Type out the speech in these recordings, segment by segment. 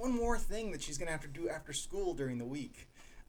one more thing that she's gonna have to do after school during the week.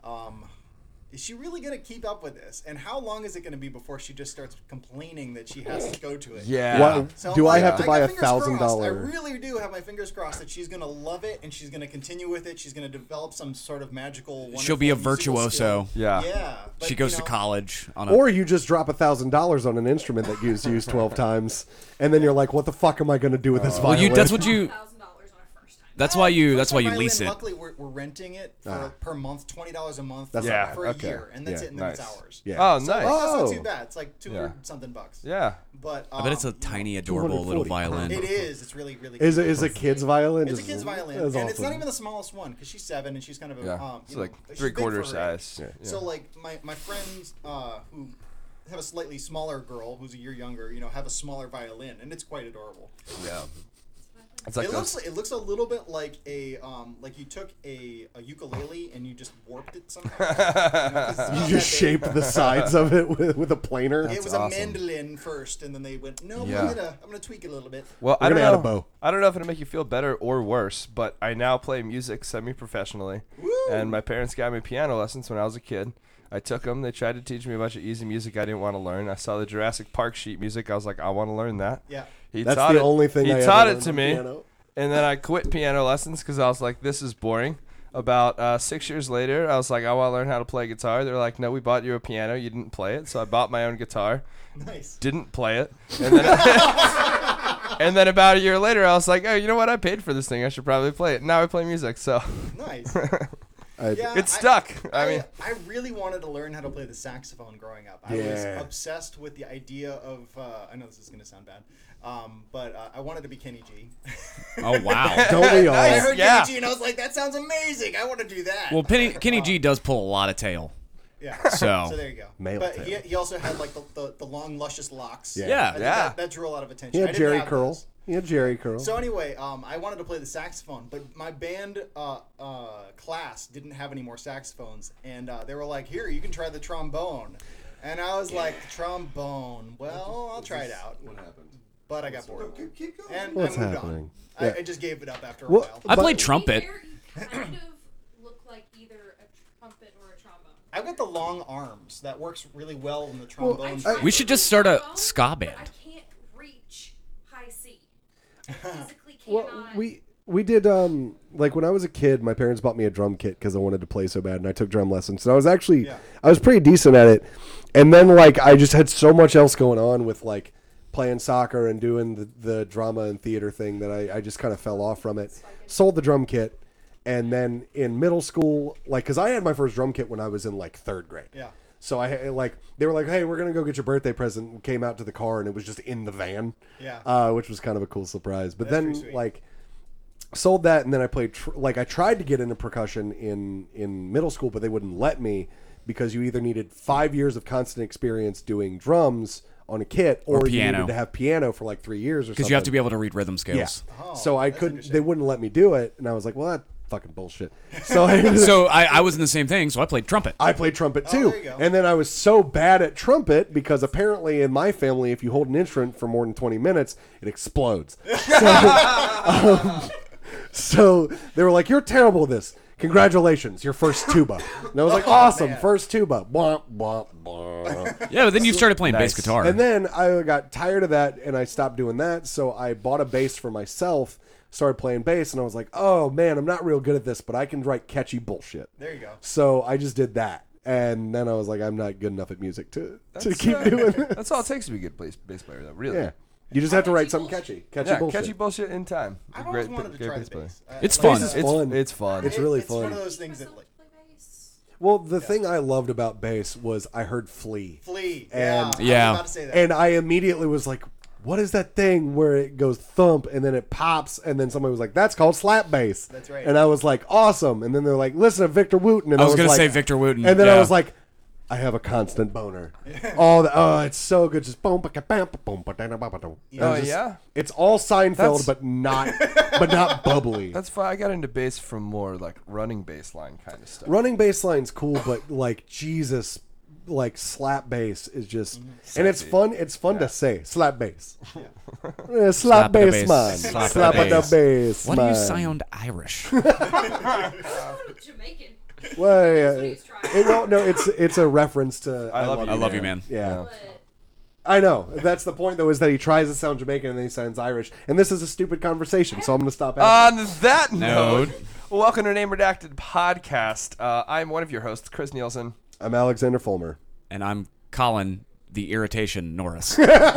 Is she really going to keep up with this? And how long is it going to be before she just starts complaining that she has to go to it? Yeah. So do I have to buy $1,000? I $1,000? really do have my fingers crossed that she's going to love it and she's going to continue with it. She's going to develop some sort of magical. She'll be a musical virtuoso. skill. Yeah. Yeah. But, She goes to college. Or you just drop $1,000 on an instrument that you used 12 times, and then you're like, "What the fuck am I going to do with this violin?" Well, that's what you. $1,000 on our first time. That's why you Violin, lease it. Luckily, we're renting it per month, $20 a month That's for a okay. year, and that's Yeah. it, and then Nice. it's ours. Yeah. Oh, So, nice. that's not Oh. too bad. It's like 200 something bucks. Yeah. But I bet it's a tiny, adorable little 240. violin. It is. It's really, really. Is cute. it a kid's violin? It's a kid's violin, That's and it's not awesome. even the smallest one because she's 7 and she's kind of a Yeah. It's you know, like she's 3/4 big for her age. size. Yeah. So like my friends who have a slightly smaller girl who's a year younger, have a smaller violin, and it's quite adorable. Yeah. It's like It looks a little bit like a like you took a ukulele and you just warped it somehow. You just shaped the sides of it with a planer. It was awesome. a mandolin first, and then they went, no, Yeah. I'm gonna tweak it a little bit. Well, We're I don't gonna add know. a bow. I don't know if it'll make you feel better or worse, but I now play music semi-professionally, and my parents got me piano lessons when I was a kid. I took them. They tried to teach me a bunch of easy music I didn't want to learn. I saw the Jurassic Park sheet music. I was like, I want to learn that. Yeah. He That's taught the it. only thing he I ever taught learned it to on me, piano. and then I quit piano lessons because I was like, this is boring. About 6 years later, I was like, I want to learn how to play guitar. They're like, no, we bought you a piano. You didn't play it. So I bought my own guitar. Nice. Didn't play it. And then, and then about a year later, I was like, oh, you know what? I paid for this thing. I should probably play it. Now I play music. So Nice. I- Yeah, it's stuck. I mean, I really wanted to learn how to play the saxophone growing up. I Yeah. was obsessed with the idea of. I know this is going to sound bad, but I wanted to be Kenny G. Oh wow. Don't we all? I heard Yeah. Kenny G and I was like, that sounds amazing. I want to do that. Well, Kenny G does pull a lot of tail. Yeah. So- there you go. Male but tail. he also had like the long luscious locks. Yeah. Yeah. I think Yeah. That drew a lot of attention. He I had didn't Jerry have curl. those. He had Jerry curl. So anyway, I wanted to play the saxophone, but my band class didn't have any more saxophones, and they were like, "Here, you can try the trombone," and I was like, "The trombone? Well, I'll try it out." What happened? But I got bored, Keep going. and What's I moved happening? on. Yeah. I just gave it up after a Well, while. I played But- trumpet. You kind of look like either a trumpet or a trombone. I've got the long arms. That works really well in the trombone. We should just start a Trombone, ska but band. I can't reach high C. I physically Well, cannot. we did like when I was a kid, my parents bought me a drum kit because I wanted to play so bad, and I took drum lessons. So I was actually I was pretty decent at it, and then like I just had so much else going on with like playing soccer and doing the drama and theater thing that I just kind of fell off from it. Sold the drum kit, and then in middle school, like because I had my first drum kit when I was in like 3rd grade. Yeah. So I like they were like, "Hey, we're gonna go get your birthday present." We came out to the car and it was just in the van. Yeah. Which was kind of a cool surprise. But That's pretty then sweet. like sold that, and then I played like I tried to get into percussion in middle school, but they wouldn't let me because you either needed 5 years of constant experience doing drums on a kit, or you piano. needed to have piano for like 3 years or something. Because you have to be able to read rhythm Yeah. scales. So I that's couldn't. interesting. They wouldn't let me do it, and I was like, "Well, that fucking bullshit." So So I was in the same thing. So I played trumpet. I played trumpet too. there you go. And then I was so bad at trumpet because apparently in my family, if you hold an instrument for more than 20 minutes, it explodes. So they were like, "You're terrible at this. Congratulations, your first tuba." And I was like, "Awesome, man. first tuba." Blah, blah, blah. Yeah, but then you started playing bass guitar. And then I got tired of that and I stopped doing that. So I bought a bass for myself, started playing bass, and I was like, "Oh man, I'm not real good at this, but I can write catchy bullshit." There you go. So I just did that. And then I was like, I'm not good enough at music to keep doing it. that's all it takes to be a good bass player, though. Really. Yeah. You just have to write something catchy. Catchy Yeah, bullshit. catchy bullshit in time. I've always wanted to try the bass. It's Like, fun. Bass is fun. It's fun. It's really It's fun. one of those things that like play bass. Well, the thing I loved about bass was I heard Flea. Flea. And- Yeah. I was about to say that. And I immediately was like, what is that thing where it goes thump and then it pops? And then somebody was like, that's called slap bass. That's right. And I was like, awesome. And then they're like, listen to Victor Wooten. And I was going gonna to say Victor Wooten, And then I yeah. was like, I have a constant boner. It's so good. Just boom, boom, Oh, yeah? It's all Seinfeld, That's- but not bubbly. That's fine. I got into bass from more like running bass line kind of stuff. Running bass line's cool, but like Jesus, like slap bass is just, and it's fun. It's fun to say slap bass. Slap the bass, bass. man. Slap the Slap the bass. bass. Why do you man. sound Irish? Jamaican. Well, That's what yeah. he's trying. No, it's a reference to I love you, I love you, man. Yeah. But I know. That's the point, though, is that he tries to sound Jamaican and then he sounds Irish. And this is a stupid conversation, so I'm going to stop asking. On that note, Note. welcome to Name Redacted Podcast. I'm one of your hosts, Chris Nielsen. I'm Alexander Fulmer. And I'm Colin, the irritation Norris.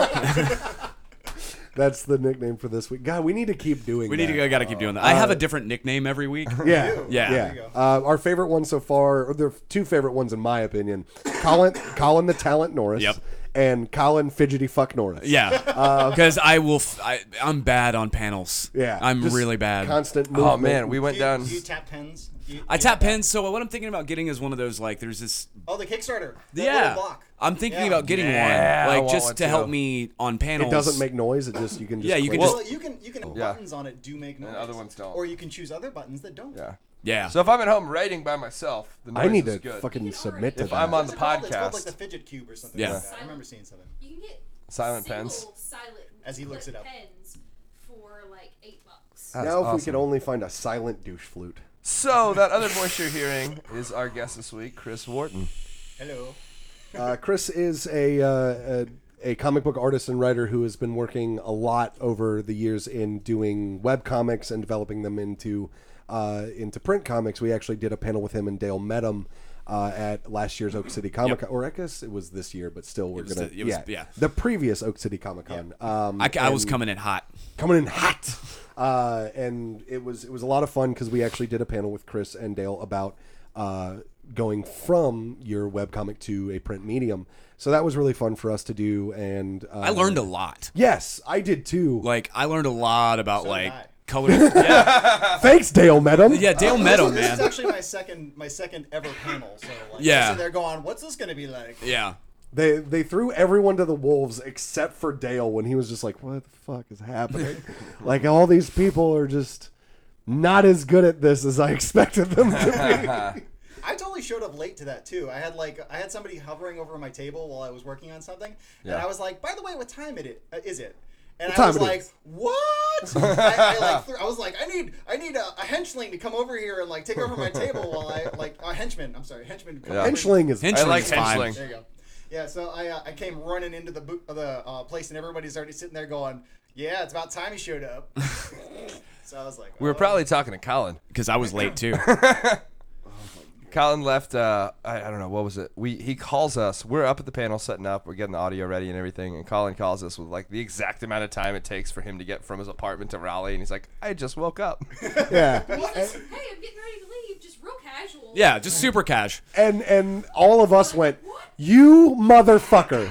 That's the nickname for this week. God, we need to keep doing We that. need to gotta keep doing that. I have a different nickname every week. Yeah. Yeah. Yeah. There you Our favorite one so far, or there are two favorite ones in my opinion, Colin the Talent Norris. Yep. And Colin Fidgety Fuck Norris. Yeah, because I'm bad on panels. Yeah. I'm Just really bad. Constant movement. Oh man, we went down. Do you tap pens? I tap pens. So what I'm thinking about getting is one of those like there's this. Oh, the Kickstarter. That Yeah, little block. I'm thinking Yeah. about getting Yeah, I one, like want just one to help too. me on panels. It doesn't make noise. It just you can just Yeah, you click. can Well, just- you can Yeah. buttons on it do make noise. And other ones don't. Or you can choose other buttons that don't. Yeah. Yeah. So if I'm at home writing by myself, the noise I need is to good. fucking You can submit already- to If that. I'm on What's the it called? It's called like podcast. the fidget cube or something Yeah. like that. I remember seeing something. you can get Silent single pens. silent As he looks it up. pens for like $8. That's now if we awesome. could only find a silent douche flute. So that other voice you're hearing is our guest this week, Chris Wharton. Hello. Chris is a comic book artist and writer who has been working a lot over the years in doing web comics and developing them into print comics. We actually did a panel with him and Dale Medham at last year's Oak City Comic Con, or I guess it was this year, but still we're gonna the previous Oak City Comic Con. I was coming in hot. Coming in hot. And it was a lot of fun because we actually did a panel with Chris and Dale about going from your webcomic to a print medium. So that was really fun for us to do. And I learned a lot. Yes, I did too. Like I learned a lot about So like did I. color. Thanks, Dale Medham. Yeah, Dale Meadow, This is man. actually my second ever panel. So like, Yeah. I'm sitting there going, what's this going to be like? Yeah. They threw everyone to the wolves except for Dale when he was just like, what the fuck is happening? Like all these people are just not as good at this as I expected them to be. I totally showed up late to that too. I had somebody hovering over my table while I was working on something, and Yeah. I was like, "By the way, what time is it?" And What I time was it like, is? "What?" I was like, "I need a henchling to come over here and like take over my table while a henchman. I'm sorry, henchman. Come Yeah. over Henchling is Henchling I like is fine. henchling. There you go. Yeah, so I came running into the place, and everybody's already sitting there going, "Yeah, it's about time he showed up." So I was like, We were "Oh." probably talking to Colin. Because I was late too. Colin left. I don't know what was it. He calls us. We're up at the panel setting up. We're getting the audio ready and everything. And Colin calls us with like the exact amount of time it takes for him to get from his apartment to Raleigh. And he's like, "I just woke up." yeah. He's just, hey, I'm getting ready to leave. Just real casual. Yeah, just super cash. And all of us went, "You motherfucker!"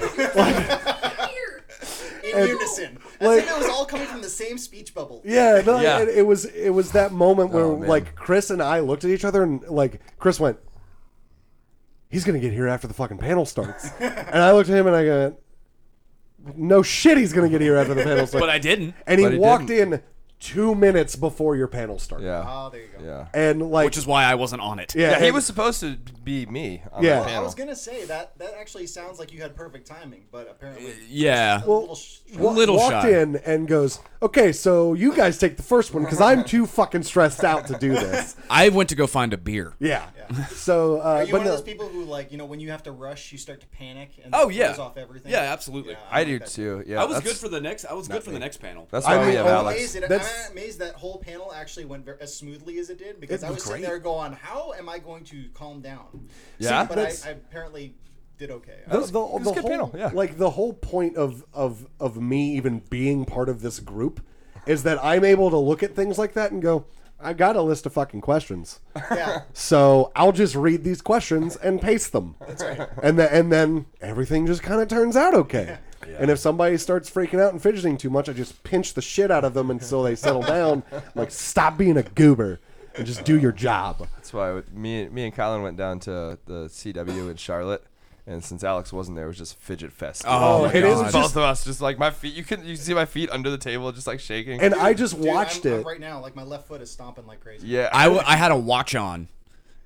Here. in unison. As like- if it was all coming from the same speech bubble. Yeah, no, Yeah. It was that moment where Oh, man. like Chris and I looked at each other and like Chris went, "He's gonna get here after the fucking panel starts," and I looked at him and I go, "No shit, he's gonna get here after the panel starts." But I didn't. and he But he walked didn't. in 2 minutes before your panel started. Yeah. Oh, there you go. Yeah. And like, Which is why I wasn't on it. Yeah, he and- was supposed to be me on Yeah. the Well, I panel. was gonna say that actually sounds like you had perfect timing, but apparently Yeah. a little little walked shy. in and goes, "Okay, so you guys take the first one because I'm too fucking stressed out to do this." I went to go find a beer. Yeah. So, Are you but one no, of those people who like when you have to rush, you start to panic and Oh, throws yeah. off everything? Yeah, absolutely. Yeah, I like do that. too. Yeah. I was that's- good for the next. I was good for the next panel. That's I why we mean, have oh, Alex. That's- I'm amazed that whole panel actually went as smoothly as it did because It I was was sitting great. there going, "How am I going to calm down?" Yeah? but That's- I apparently did okay. the, was a the good whole panel, yeah. like the whole point of me even being part of this group is that I'm able to look at things like that and go, "I got a list of fucking questions." Yeah, So I'll just read these questions and paste them. that's right. And then everything just kind of turns out okay. And if somebody starts freaking out and fidgeting too much, I just pinch the shit out of them until they settle down. I'm like, "Stop being a goober and just do your job." That's why me and Colin went down to the CW in Charlotte, and since Alex wasn't there, it was just fidget fest. Oh, Like, my it is God. both of us just like my feet. You can see my feet under the table, just like shaking. And I just Dude, watched I'm it. right now, like my left foot is stomping like crazy. yeah, I had a watch on,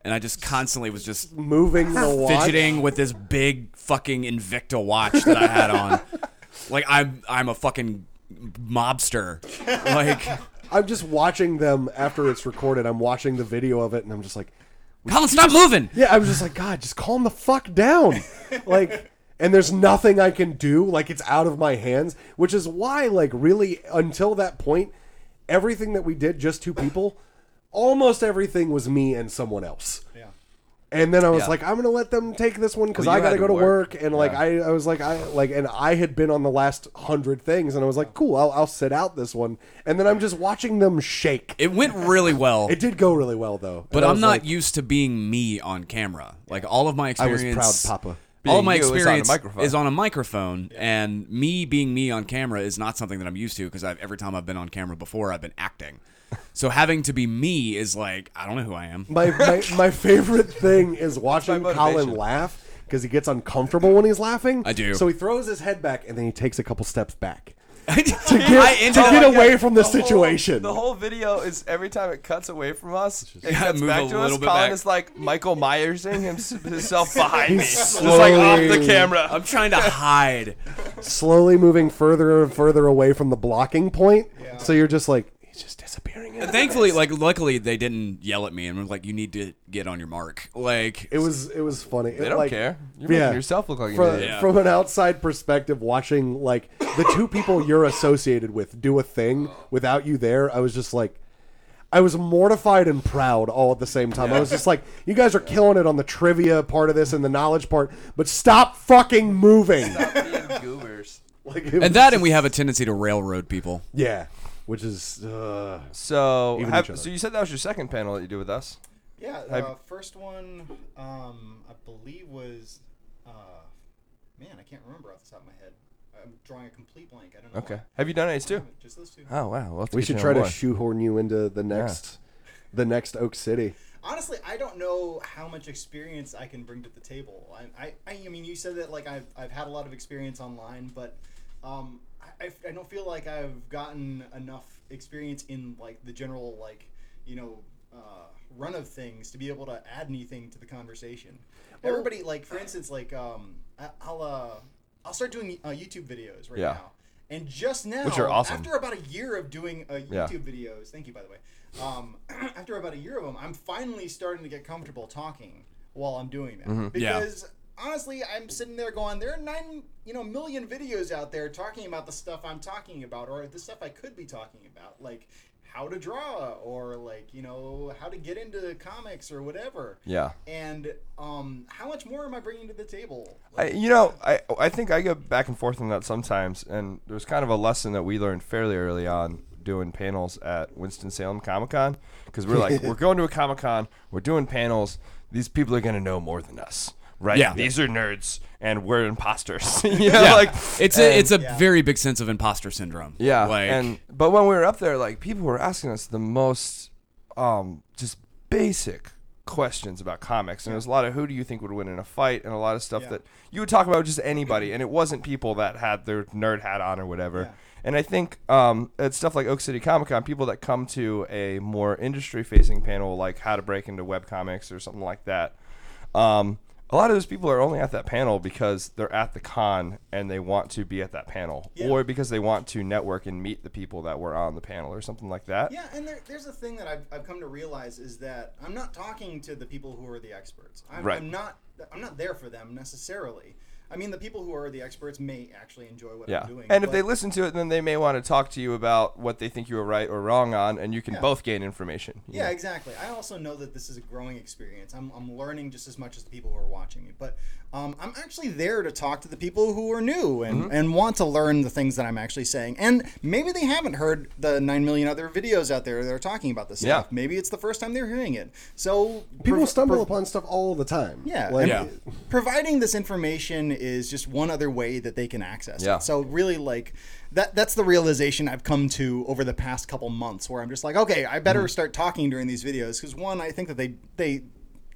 and I just constantly was just moving the watch. fidgeting with this big fucking Invicta watch that I had on. Like I'm a fucking mobster. Like I'm just watching them after it's recorded. I'm watching the video of it, and I'm just like, Colin, stop moving. yeah. I was just like, God, just calm the fuck down. Like, and there's nothing I can do. Like, it's out of my hands, which is why, like, really, until that point, everything that we did, just two people, almost everything was me and someone else. Yeah. And then I was Yeah. like, I'm gonna let them take this one because Well, you I gotta had go to to work. work. And like Yeah. I was like and I had been on the last 100 things, and I was like, cool, I'll sit out this one. And then I'm just watching them shake. It went really well. It did go really well though. But And I I'm was not like, used to being me on camera. Like all of my I was experience, proud, Papa. all of Being my you is on a experience microphone. is on a microphone, and me being me on camera is not something that I'm used to because every time I've been on camera before, I've been acting. So having to be me is like I don't know who I am. My favorite thing is watching my Colin motivation. laugh because he gets uncomfortable when he's laughing. I do. So he throws his head back and then he takes a couple steps back I to ended get up- away from the whole- situation. The whole video is every time it cuts away from us, it Yeah, cuts move back a to us. little bit Colin back. is like Michael Myersing himself behind me, He's just like off the slowly- camera. I'm trying to hide. Slowly moving further and further away from the blocking point. Yeah. So you're just like, he's just disappearing. into Thankfully, space. luckily, they didn't yell at me and were like, "You need to get on your mark." Like, It was funny. They don't care. You're making yourself look like an from, idiot. Yeah. from an outside perspective, watching like the two people you're associated with do a thing without you there, I was just like, I was mortified and proud all at the same time. I was just like, you guys are killing it on the trivia part of this and the knowledge part, but stop fucking moving. Being goobers. Like, it and was that, just- and we have a tendency to railroad people. yeah, which is So, Even each other. so you said that was your second panel that you did with us. Yeah, Have- first one, I believe was, man, I can't remember off the top of my head. I'm drawing a complete blank. I don't know. Okay. why. Have you done Ace too? Just those two. Oh wow. We'll have to we get should you try on to board. shoehorn you into the next Oak City. Honestly, I don't know how much experience I can bring to the table. I mean, you said that like I've had a lot of experience online, but I don't feel like I've gotten enough experience in like the general like run of things to be able to add anything to the conversation. Everybody like, for instance, like I'll start doing YouTube videos right Yeah. now. And just now, Which are awesome. after about a year of doing YouTube Yeah. videos, thank you, by the way. After about a year of them, I'm finally starting to get comfortable talking while I'm doing that. Mm-hmm. Because honestly, I'm sitting there going, there are 9 million videos out there talking about the stuff I'm talking about, or the stuff I could be talking about, like how to draw, or like how to get into comics or whatever. Yeah. And how much more am I bringing to the table? I think I go back and forth on that sometimes, and there's kind of a lesson that we learned fairly early on doing panels at Winston-Salem Comic-Con, because we're like, we're going to a Comic-Con, we're doing panels, these people are going to know more than us, right? Yeah. These are nerds, and we're imposters. Yeah, like it's a very big sense of imposter syndrome. yeah, like but when we were up there, like people were asking us the most just basic questions about comics, and it was a lot of who do you think would win in a fight, and a lot of stuff Yeah. that you would talk about with just anybody, and it wasn't people that had their nerd hat on or whatever. Yeah. And I think at stuff like Oak City Comic Con, people that come to a more industry facing panel like how to break into webcomics or something like that, a lot of those people are only at that panel because they're at the con and they want to be at that panel, Yeah. or because they want to network and meet the people that were on the panel or something like that. Yeah, and there's a thing that I've come to realize is that I'm not talking to the people who are the experts. Right. I'm not there for them necessarily. I mean, the people who are the experts may actually enjoy what Yeah. I'm doing. And if but- they listen to it, then they may want to talk to you about what they think you were right or wrong on, and you can Yeah. both gain information. you Yeah, know? exactly. I also know that this is a growing experience. I'm learning just as much as the people who are watching me. But I'm actually there to talk to the people who are new and want to learn the things that I'm actually saying. And maybe they haven't heard the 9 million other videos out there that are talking about this Yeah. stuff. Maybe it's the first time they're hearing it. So People stumble upon stuff all the time. Yeah, Like, Yeah. providing this information is just one other way that they can access Yeah. it. So really, like that's the realization I've come to over the past couple months, where I'm just like, okay, I better start talking during these videos because one, I think that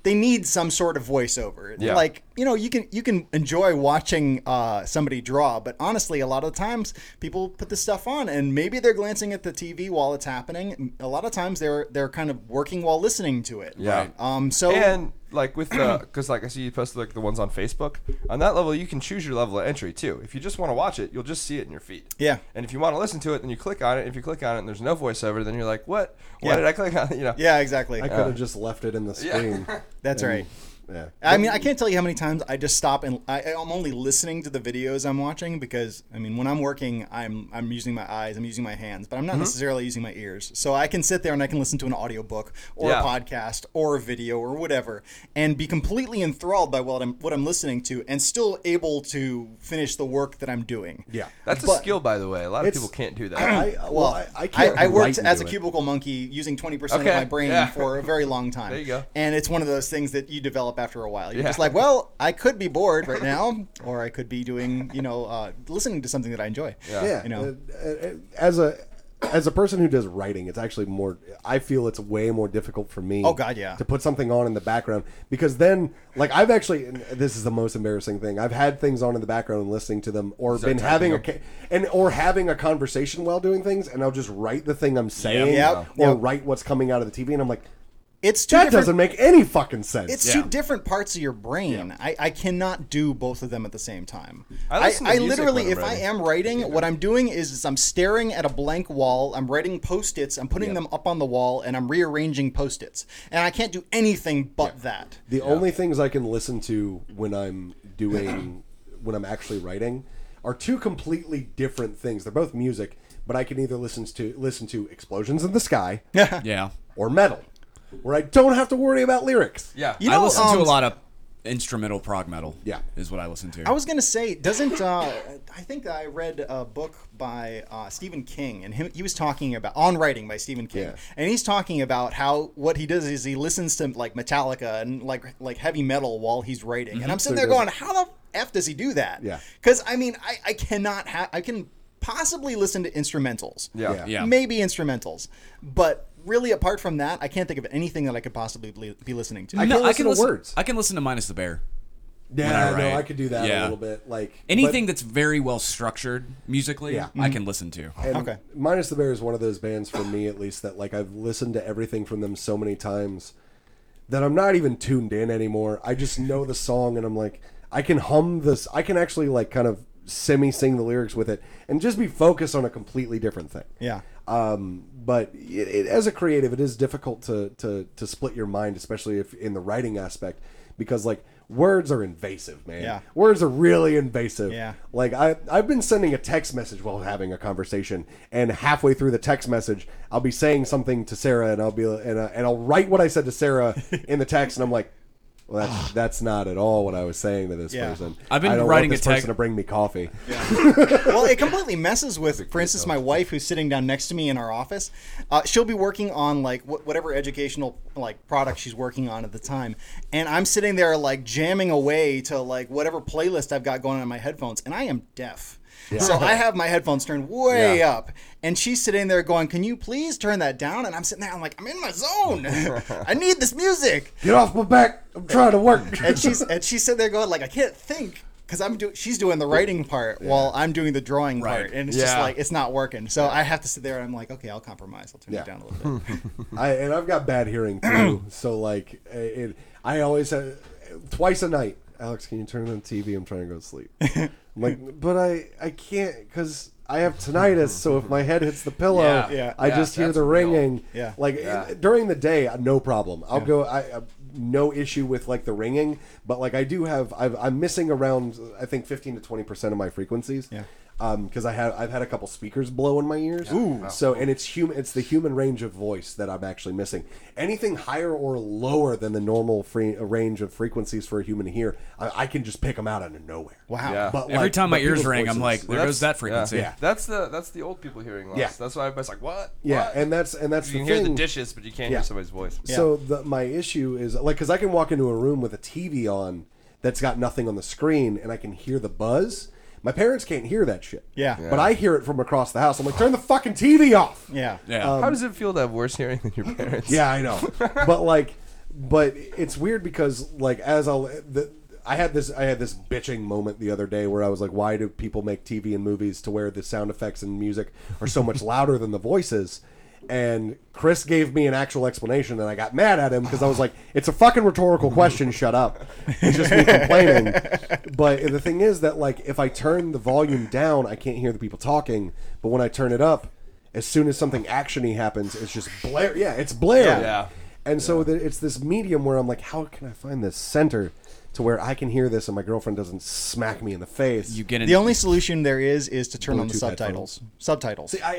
they need some sort of voiceover. Yeah. Like, you can enjoy watching somebody draw, but honestly, a lot of the times people put this stuff on and maybe they're glancing at the TV while it's happening. A lot of times they're kind of working while listening to it. Yeah. So And like with the, because like I see you posted like the ones on Facebook. On that level, you can choose your level of entry too. If you just want to watch it, you'll just see it in your feed. Yeah. And if you want to listen to it, then you click on it. If you click on it and there's no voiceover, then you're like, what? Why Yeah. did I click on it? Yeah, exactly. I could have just left it in the screen. That's right. Yeah. I mean, I can't tell you how many times I just stop and I'm only listening to the videos I'm watching because, I mean, when I'm working, I'm using my eyes, I'm using my hands, but I'm not necessarily using my ears. So I can sit there and I can listen to an audiobook or Yeah. a podcast or a video or whatever and be completely enthralled by what I'm listening to and still able to finish the work that I'm doing. Yeah. That's a But- skill, by the way. A lot of It's- people can't do that. I can't. I worked write and as do a it. cubicle monkey using 20% Okay, of my brain yeah. for a very long time. There you go. And it's one of those things that you develop after a while. You're Yeah. just like, well, I could be bored right now, or I could be doing, listening to something that I enjoy. Yeah. You know. As a person who does writing, it's actually more. I feel it's way more difficult for me. Oh, God, yeah. To put something on in the background because then, like, I've actually. And this is the most embarrassing thing. I've had things on in the background and listening to them, or Start been having typing or having a conversation while doing things, and I'll just write the thing I'm saying, Yep. or Yep. write what's coming out of the TV, and I'm like, It's two that different. doesn't make any fucking sense. It's two different parts of your brain. I cannot do both of them at the same time. I listen to music literally, when I'm if I writing. am writing, what I'm doing is I'm staring at a blank wall. I'm writing Post-its. I'm putting them up on the wall, and I'm rearranging Post-its. And I can't do anything but that. The only things I can listen to when I'm doing when I'm actually writing are two completely different things. They're both music, but I can either listen to explosions in the sky Yeah. or metal, where I don't have to worry about lyrics. Yeah. You I know, listen to a lot of instrumental prog metal. Yeah. Is what I listen to. I was gonna say, doesn't I think I read a book by Stephen King, and he was talking about On Writing by Stephen King, Yeah. and he's talking about how what he does is he listens to like Metallica and like heavy metal while he's writing, and I'm sitting So there he going, how the f does he do that? Yeah. Because I mean, I cannot I can possibly listen to instrumentals, Yeah. Yeah. maybe instrumentals, but really apart from that, I can't think of anything that I could possibly be listening to. I can't listen to words. I can listen to Minus the Bear. Yeah, When I no, write. I could do that a Yeah. little bit. Like Anything that's very well structured musically, Yeah. I can listen to. And Okay. Minus the Bear is one of those bands for me, at least, that like I've listened to everything from them so many times that I'm not even tuned in anymore. I just know the song, and I'm like, I can hum this. I can actually like kind of sing the lyrics with it, and just be focused on a completely different thing. Yeah. But as a creative, it is difficult to split your mind, especially if in the writing aspect, because like words are invasive, man. Yeah. Words are really invasive. Yeah. Like I've been sending a text message while having a conversation, and halfway through the text message, I'll be saying something to Sarah, and I'll write what I said to Sarah in the text, and I'm like, well, that's not at all what I was saying to this Yeah. person. I've been I don't writing want this a text- person to bring me coffee. Well, it completely messes with, for instance, my wife who's sitting down next to me in our office. She'll be working on like whatever educational like product she's working on at the time, and I'm sitting there like jamming away to like whatever playlist I've got going on in my headphones, and I am deaf. So I have my headphones turned way Yeah. up, and she's sitting there going, "Can you please turn that down?" And I'm sitting there, I'm like, "I'm in my zone. I need this music." Get off my back! I'm trying to work. And she's sitting there going like, "I can't think." Because she's doing the writing part while I'm doing the drawing part, and it's just Yeah. like it's not working. So I have to sit there, and I'm like, okay, I'll compromise. I'll turn Yeah. it down a little bit. I've got bad hearing too, so like I always have twice a night. Alex, can you turn on the TV? I'm trying to go to sleep. I'm like, but I can't because I have tinnitus. So if my head hits the pillow, Yeah. I just hear that's the real. ringing. Yeah. Like during the day, no problem. I'll go. I no issue with like the ringing, but like I do have. I'm missing around I think 15 to 20% of my frequencies. Yeah. Because I've had a couple speakers blow in my ears. Ooh. So and it's the human range of voice that I'm actually missing. Anything higher or lower than the normal range of frequencies for a human to hear, I can just pick them out of nowhere. Wow. Yeah. But Every time my ears people's ring, I'm voices- like, there goes that frequency. Yeah. That's the old people hearing loss. Yeah. That's why everybody's like, what? yeah, What? and that's you the can thing. hear the dishes, but you can't Yeah. hear somebody's voice. So my issue is like because I can walk into a room with a TV on that's got nothing on the screen and I can hear the buzz. My parents can't hear that shit. Yeah. But I hear it from across the house. I'm like, turn the fucking TV off. Yeah. Yeah. How does it feel to have worse hearing than your parents? Yeah, I know. But like But it's weird because like I had this bitching moment the other day where I was like, why do people make TV and movies to where the sound effects and music are so much louder than the voices? And Chris gave me an actual explanation, and I got mad at him because I was like, it's a fucking rhetorical question, shut up. It's just me complaining. But the thing is that, like, if I turn the volume down, I can't hear the people talking. But when I turn it up, as soon as something action-y happens, it's just blare. Yeah, it's blare. Yeah. And so it's this medium where I'm like, how can I find this center to where I can hear this and my girlfriend doesn't smack me in the face? You get The only solution there is to turn on the Bluetooth subtitles. Subtitles. See,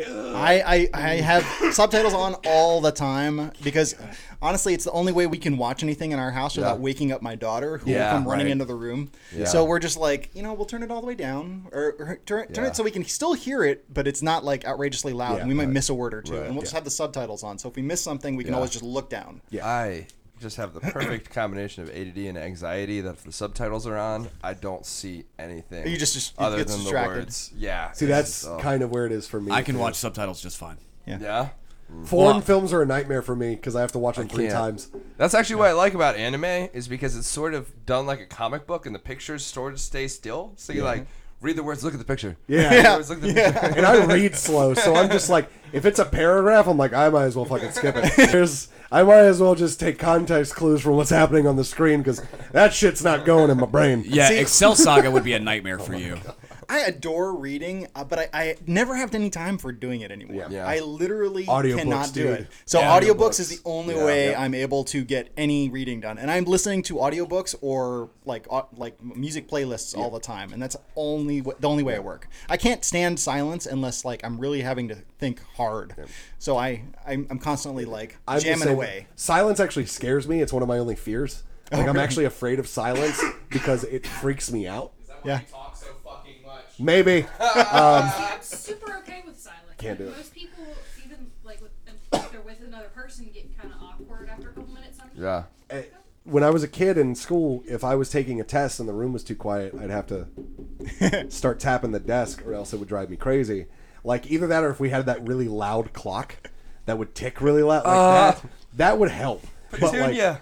I have subtitles on all the time because honestly, it's the only way we can watch anything in our house without waking up my daughter, who will come running into the room. Yeah. So we're just like, we'll turn it all the way down, or turn it so we can still hear it, but it's not like outrageously loud, and we might miss a word or two, and we'll just have the subtitles on. So if we miss something, we can always just look down. Yeah. I just have the perfect combination of ADD and anxiety that if the subtitles are on, I don't see anything. You just other get than distracted. the words. Yeah. See, that's kind of where it is for me. I can too. watch subtitles just fine. Yeah. Foreign films are a nightmare for me because I have to watch them 3 can't. times. That's actually what I like about anime is because it's sort of done like a comic book and the pictures sort of stay still. So you like read the words, look at the picture. Yeah. Read the words, look at the picture. And I read slow, so I'm just like, if it's a paragraph, I'm like, I might as well fucking skip it. I might as well just take context clues from what's happening on the screen because that shit's not going in my brain. Yeah, Excel Saga would be a nightmare for you. I adore reading, but I never have any time for doing it anymore. Yeah. I literally Audiobooks, cannot do dude. it. So Yeah. audiobooks is the only way I'm able to get any reading done. And I'm listening to audiobooks or like music playlists all the time, and that's the only way I work. I can't stand silence unless like I'm really having to think hard. So I'm constantly like I'm just jamming saying, away. Silence actually scares me. It's one of my only fears. Like, I'm actually afraid of silence because it freaks me out. Yeah. Talk so fucking much. Maybe. I'm super okay with silence. Can't do it. Most people, even like if they're with another person, get kind of awkward after a couple minutes. Yeah. When I was a kid in school, if I was taking a test and the room was too quiet, I'd have to start tapping the desk or else it would drive me crazy. Like, either that or if we had that really loud clock that would tick really loud like that would help. But Petunia.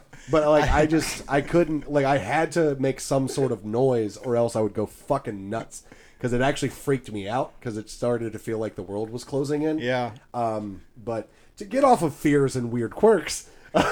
I couldn't, like, I had to make some sort of noise or else I would go fucking nuts because it actually freaked me out because it started to feel like the world was closing in. Yeah. But to get off of fears and weird quirks,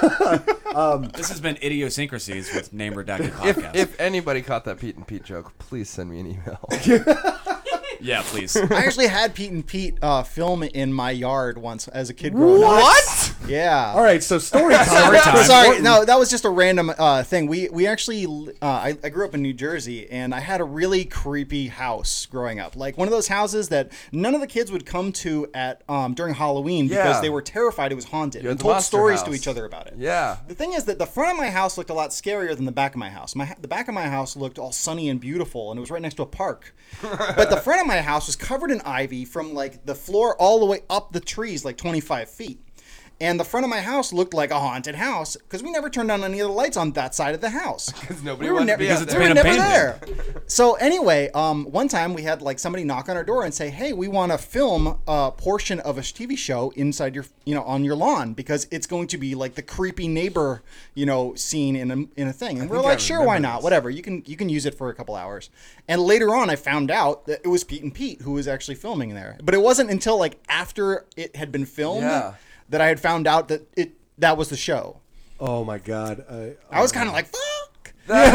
This has been Idiosyncrasies with Name Redacted Podcast. If anybody caught that Pete and Pete joke, please send me an email. Yeah, please. I actually had Pete and Pete film in my yard once as a kid growing up. What? Yeah. All right, so story time. Story time. Sorry, no, that was just a random thing. We actually, I grew up in New Jersey, and I had a really creepy house growing up. Like one of those houses that none of the kids would come to at during Halloween because Yeah. they were terrified it was haunted You had and the told monster stories to house. each other about it. Yeah. The thing is that the front of my house looked a lot scarier than the back of my house. The back of my house looked all sunny and beautiful, and it was right next to a park. But the front of my house was covered in ivy from like the floor all the way up the trees, like 25 feet. And the front of my house looked like a haunted house because we never turned on any of the lights on that side of the house. Because nobody We were, wanted to never, be out it's we there. were been never there. abandoned. So anyway, one time we had like somebody knock on our door and say, "Hey, we want to film a portion of a TV show inside your, on your lawn because it's going to be like the creepy neighbor, scene in a thing." And we're think I like, "Sure, why remember not? this. Whatever. You can use it for a couple hours." And later on, I found out that it was Pete and Pete who was actually filming there. But it wasn't until like after it had been filmed Yeah. that I had found out that was the show. Oh my god. I was kind of like, "Fuck."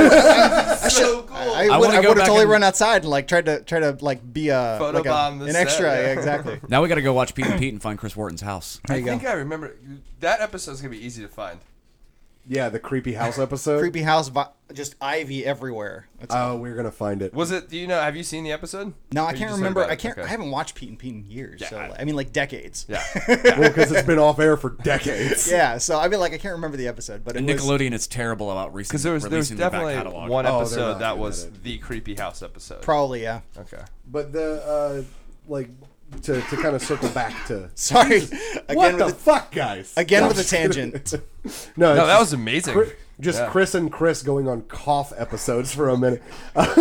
So cool. I I would wanna go have back totally and- run outside and like try to like be a Photobomb the an set, extra. yeah. Yeah, exactly. Now we got to go watch Pete and Pete and find Chris Wharton's house. There I you go. think I remember that episode's gonna be easy to find. Yeah, the creepy house episode. Creepy house, just ivy everywhere. That's Oh, we're gonna find it. Was it? Do you know? Have you seen the episode? no, Or I you can't just heard remember. about I it? can't. Okay. I haven't watched Pete and Pete in years. Yeah. So I mean, like decades. Yeah. Well, because it's been off air for decades. Yeah. So I mean, like I can't remember the episode, but it And was, Nickelodeon is terrible about Because there was releasing their back definitely catalog. one Oh, they're episode not that good was at it. the creepy house episode. probably yeah. Okay. But the to kind of circle back to Sorry. what Again the with fuck, guys? again No, with a just kidding. tangent. No, No, it's that was amazing. just Yeah. Chris and Chris going on cough episodes for a minute.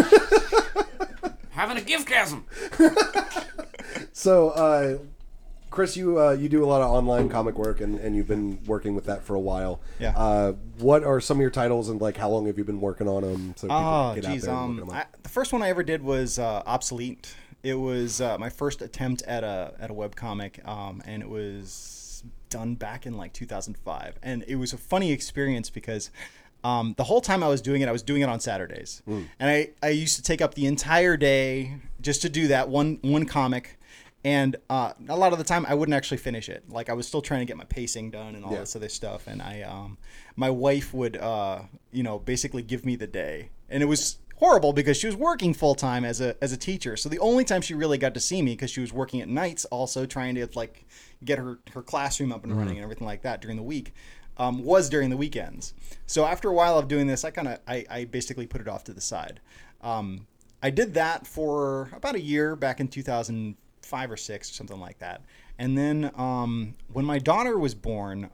Having a gift chasm. So Chris, you do a lot of online comic work, and you've been working with that for a while. Yeah. What are some of your titles, and like how long have you been working on them? So people Oh, get out geez. there and look 'em up? The first one I ever did was Obsolete. It was my first attempt at a webcomic, and it was done back in like 2005. And it was a funny experience because the whole time I was doing it on Saturdays. And I used to take up the entire day just to do that one comic. And a lot of the time I wouldn't actually finish it. Like I was still trying to get my pacing done and all this other stuff. And my wife would, basically give me the day. And it was horrible because she was working full time as a teacher. So the only time she really got to see me, because she was working at nights also trying to like get her classroom up and running and everything like that during the week, was during the weekends. So after a while of doing this, I basically put it off to the side. I did that for about a year back in 2005 or 6 or something like that. And then when my daughter was born,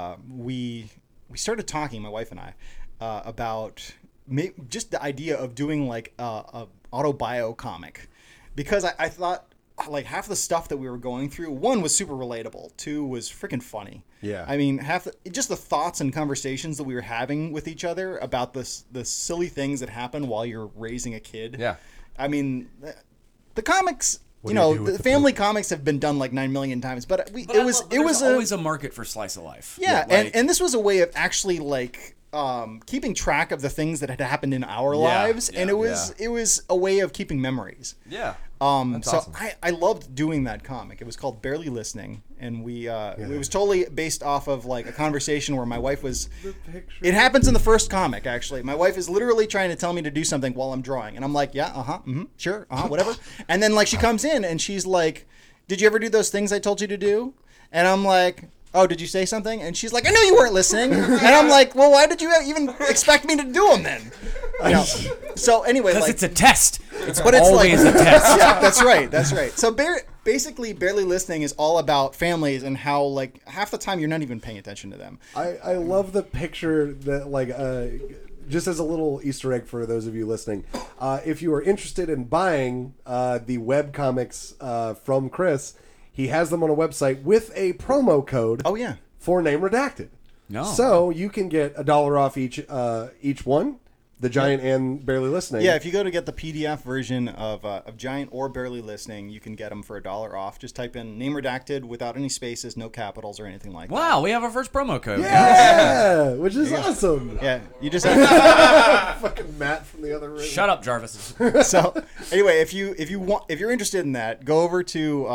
we started talking, my wife and I, about just the idea of doing like a autobio comic, because I thought like half the stuff that we were going through, 1 was super relatable, 2 was freaking funny. Yeah. I mean, just the thoughts and conversations that we were having with each other about the silly things that happen while you're raising a kid. Yeah. I mean, the comics, do you do with the the family comics have been done like 9 million times, but it was always a market for slice of life. yeah, Like, and this was a way of actually like keeping track of the things that had happened in our lives, and it was a way of keeping memories. Yeah. That's So awesome. I loved doing that comic. It was called Barely Listening, and it was totally based off of like a conversation where my wife was. It happens in the first comic actually. My wife is literally trying to tell me to do something while I'm drawing, and I'm like, yeah, sure, whatever. And then like she comes in and she's like, "Did you ever do those things I told you to do?" And I'm like, "Oh, did you say something?" And she's like, "I knew you weren't listening." And I'm like, "Well, why did you even expect me to do them then?" So anyway, because like, it's a test. It's but it's always like, a test. yeah, that's right. So basically, Barely Listening is all about families and how like half the time you're not even paying attention to them. I love the picture that like just as a little Easter egg for those of you listening, if you are interested in buying the web comics from Chris, he has them on a website with a promo code. Oh yeah. For Name Redacted. No. So you can get $1 off each one, the Giant and Barely Listening. Yeah, if you go to get the PDF version of Giant or Barely Listening, you can get them for $1 off. Just type in Name Redacted without any spaces, no capitals or anything like that. Wow, we have our first promo code. Yeah, which is awesome. Yeah, you just have Fucking Matt from the other room. Shut up, Jarvis. So anyway, if you're interested in that, go over to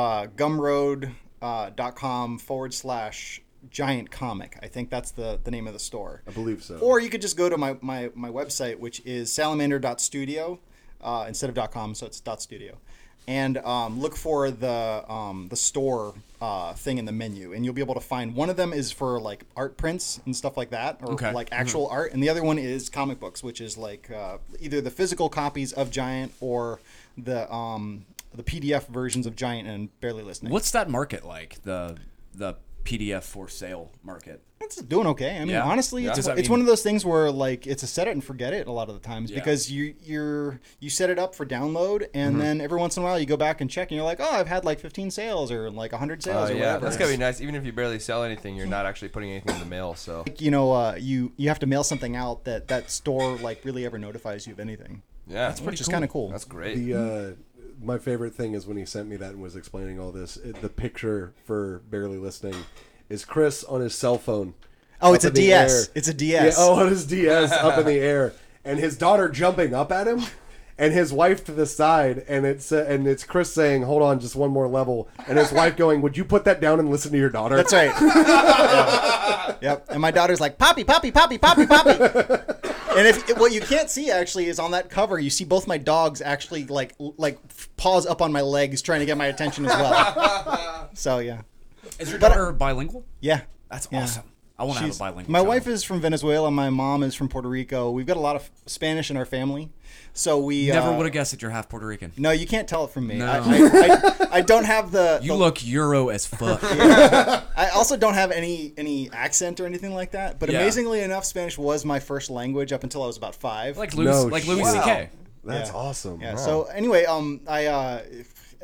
gumroad.com/Giant Comic. I think that's the name of the store. I believe so. Or you could just go to my website, which is salamander.studio instead of .com, so it's .studio. And look for the store thing in the menu, and you'll be able to find one of them is for like art prints and stuff like that, or like actual art, and the other one is comic books, which is like either the physical copies of Giant or the PDF versions of Giant and Barely Listening. What's that market like? The PDF for sale market. It's doing okay. I mean, Yeah. honestly, Yeah. it's one of those things where like it's a set it and forget it a lot of the times, Yeah. because you set it up for download, and then every once in a while you go back and check, and you're like, oh, I've had like 15 sales or like 100 sales or yeah, whatever. that's gotta be nice. Even if you barely sell anything, you're not actually putting anything in the mail. So Like, you have to mail something out that store like really ever notifies you of anything. yeah, that's Which is kind of cool. That's great. The my favorite thing is when he sent me that and was explaining all this. The picture for Barely Listening is Chris on his cell phone. Oh, up it's a in the DS. air. It's a DS. Yeah, on his DS up in the air, and his daughter jumping up at him, and his wife to the side, and it's Chris saying, "Hold on, just one more level," and his wife going, "Would you put that down and listen to your daughter?" That's right. Yeah. Yep. And my daughter's like, "Poppy, Poppy, Poppy, Poppy, Poppy." And what you can't see actually is on that cover, you see both my dogs actually like paws up on my legs trying to get my attention as well. So yeah. Is your daughter bilingual? Yeah. That's Yeah. awesome. I want to have a bilingual. My child. wife is from Venezuela. My mom is from Puerto Rico. We've got a lot of Spanish in our family. So we Never would have guessed that you're half Puerto Rican. No, you can't tell it from me. No. I don't have the. You look Euro as fuck. I also don't have any accent or anything like that. But Yeah. amazingly enough, Spanish was my first language up until I was about 5. Like Louis, No like Louis shit. C.K. That's Yeah. awesome. Yeah. So anyway,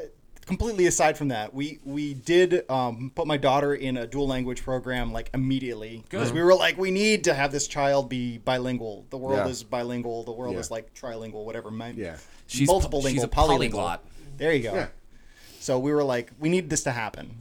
completely aside from that, we did put my daughter in a dual language program like immediately because we were like, we need to have this child be bilingual. The world is bilingual. The world is like trilingual, whatever. She's multiple lingual, she's a polylingual. polyglot. There you go. Yeah. So we were like, we need this to happen.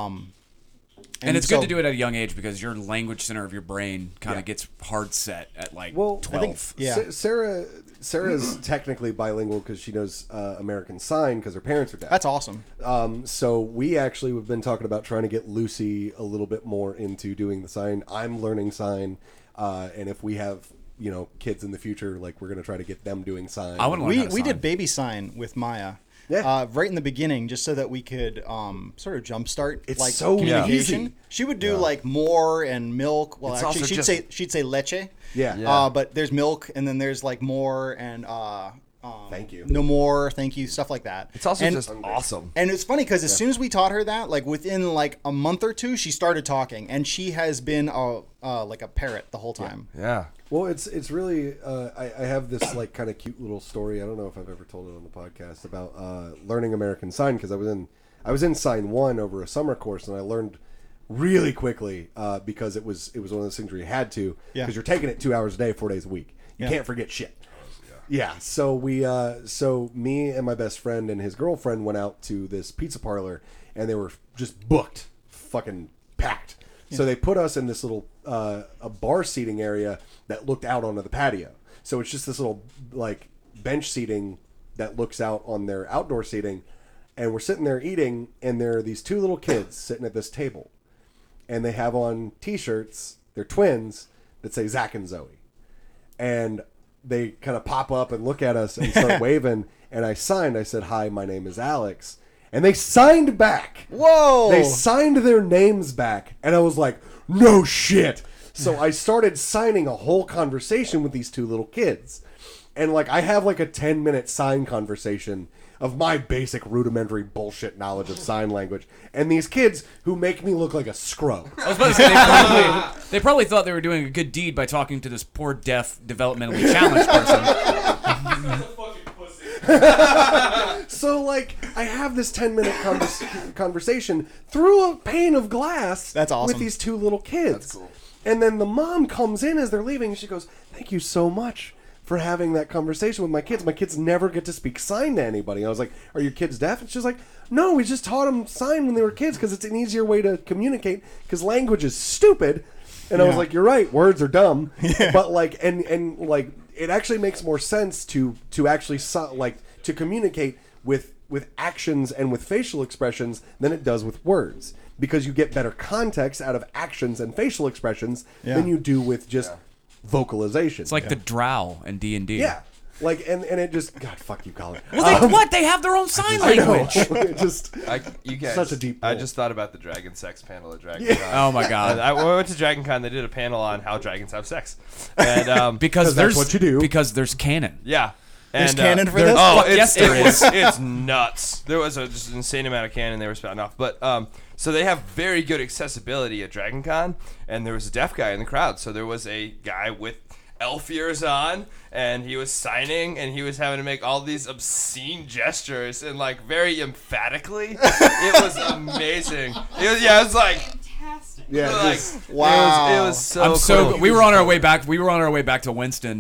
And it's so- good to do it at a young age because your language center of your brain kind of gets hard set at like 12. I think- yeah. Sarah's technically bilingual because she knows American Sign because her parents are deaf. That's awesome. So we actually have been talking about trying to get Lucy a little bit more into doing the sign. I'm learning sign, and if we have kids in the future, like we're gonna try to get them doing sign. I want to learn how to We sign. did baby sign with Maya. Yeah. Right in the beginning, just so that we could sort of jumpstart It's like so communication. easy. She would do like more and milk. Well, It's actually, also she'd say leche. Yeah. But there's milk, and then there's like more and Thank you. no more, thank you, stuff like that. It's also and, just awesome. And it's funny because as soon as we taught her that, like within like a month or two, she started talking, and she has been like a parrot the whole time. Yeah. Well, it's really I have this like kind of cute little story. I don't know if I've ever told it on the podcast about learning American Sign because I was in Sign 1 over a summer course and I learned really quickly because it was one of those things where you had to because you're taking it 2 hours a day, 4 days a week. You can't forget shit. Yeah. So me and my best friend and his girlfriend went out to this pizza parlor and they were just booked, fucking packed. So they put us in this little a bar seating area that looked out onto the patio. So it's just this little like bench seating that looks out on their outdoor seating, and we're sitting there eating, and there are these two little kids sitting at this table, and they have on T-shirts. They're twins that say Zach and Zoe, and they kind of pop up and look at us and start waving. And I signed. I said, "Hi, my name is Alex." And they signed back. Whoa! They signed their names back. And I was like, no shit. So I started signing a whole conversation with these two little kids. And like I have like a 10-minute sign conversation of my basic rudimentary bullshit knowledge of sign language. And these kids who make me look like a scrub. I was about to say they probably thought they were doing a good deed by talking to this poor deaf developmentally challenged person. So, like, I have this 10-minute conversation through a pane of glass. That's awesome. With these two little kids. That's cool. And then the mom comes in as they're leaving, and she goes, "Thank you so much for having that conversation with my kids. My kids never get to speak sign to anybody." I was like, "Are your kids deaf?" And she's like, "No, we just taught them sign when they were kids because it's an easier way to communicate because language is stupid." And I was like, "You're right. Words are dumb." But, like, and like, it actually makes more sense to actually to communicate with actions and with facial expressions than it does with words, because you get better context out of actions and facial expressions than you do with just vocalization. It's like the drow in D&D. Yeah. Like, and it just, God, fuck you, Colin. Well, what? They have their own sign language. It just, You guys, such a deep I pull. just thought about the Dragon Sex panel at Dragon Con. Oh my god. I went to Dragon Con. They did a panel on how dragons have sex, and Because that's there's what you do. Because there's canon. yeah, There's and, canon for there- this? Oh, Fuck, yes, it's, there it was, is. it's nuts. There was just an insane amount of canon they were spouting off. But so they have very good accessibility at Dragon Con, and there was a deaf guy in the crowd. So there was a guy with elf ears on, and he was signing, and he was having to make all these obscene gestures and like very emphatically. It was amazing. It was like. Fantastic. yeah, Like, just, Wow. It was so. I'm so cool. we were on our way back. We were on our way back to Winston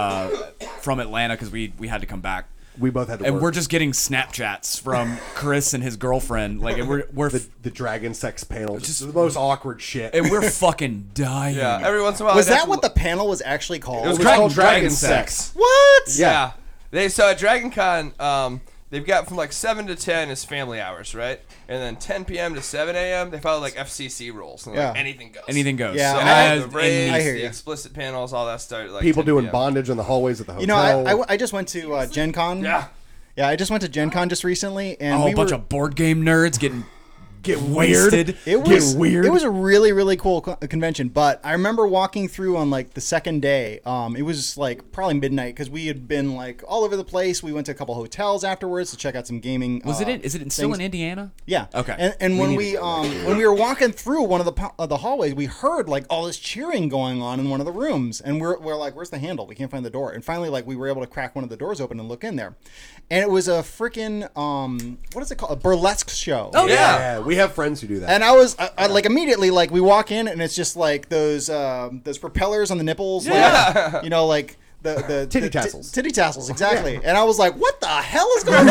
from Atlanta because we had to come back. we both had to And work. we're just getting Snapchats from Chris and his girlfriend. Like, and we're the dragon sex panel, just the most awkward shit. and we're fucking dying. Yeah, every once in a while. Was I'd have that to what the panel was actually called? It was called Dragon Sex. What? Yeah. So at Dragon Con, they've got from like 7 to 10 is family hours, right? And then 10 p.m. to 7 a.m. they follow like FCC rules. And like, Yeah. anything goes. Anything goes. Yeah, So and I I- the raves, I hear the you. explicit panels, all that started like People 10 doing p.m. bondage in the hallways of the hotel. You know, I just went to Gen Con. Yeah. Yeah, I just went to Gen Con just recently, and A whole we bunch were, of board game nerds getting Get weird. It was Get weird. It was a really really cool convention, but I remember walking through on like the second day. It was like probably midnight because we had been like all over the place. We went to a couple hotels afterwards to check out some gaming. Is it still in Indiana? Yeah. Okay. And when we were walking through one of the hallways, we heard like all this cheering going on in one of the rooms, and we're like, "Where's the handle? We can't find the door." And finally, like we were able to crack one of the doors open and look in there, and it was a freaking what is it called? A burlesque show. Oh Yeah, we have friends who do that. And I was I like immediately like we walk in and it's just like those propellers on the nipples, like, you know, like the Titty tassels. titty tassels, exactly. And I was like, what the hell is going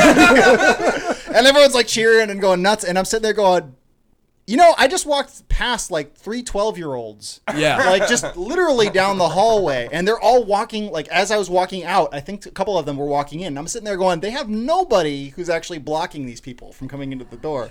on? And everyone's like cheering and going nuts, and I'm sitting there going, you know, I just walked past like 3 12-year-olds. Yeah. Like just literally down the hallway, and they're all walking, like as I was walking out, I think a couple of them were walking in. I'm sitting there going, they have nobody who's actually blocking these people from coming into the door.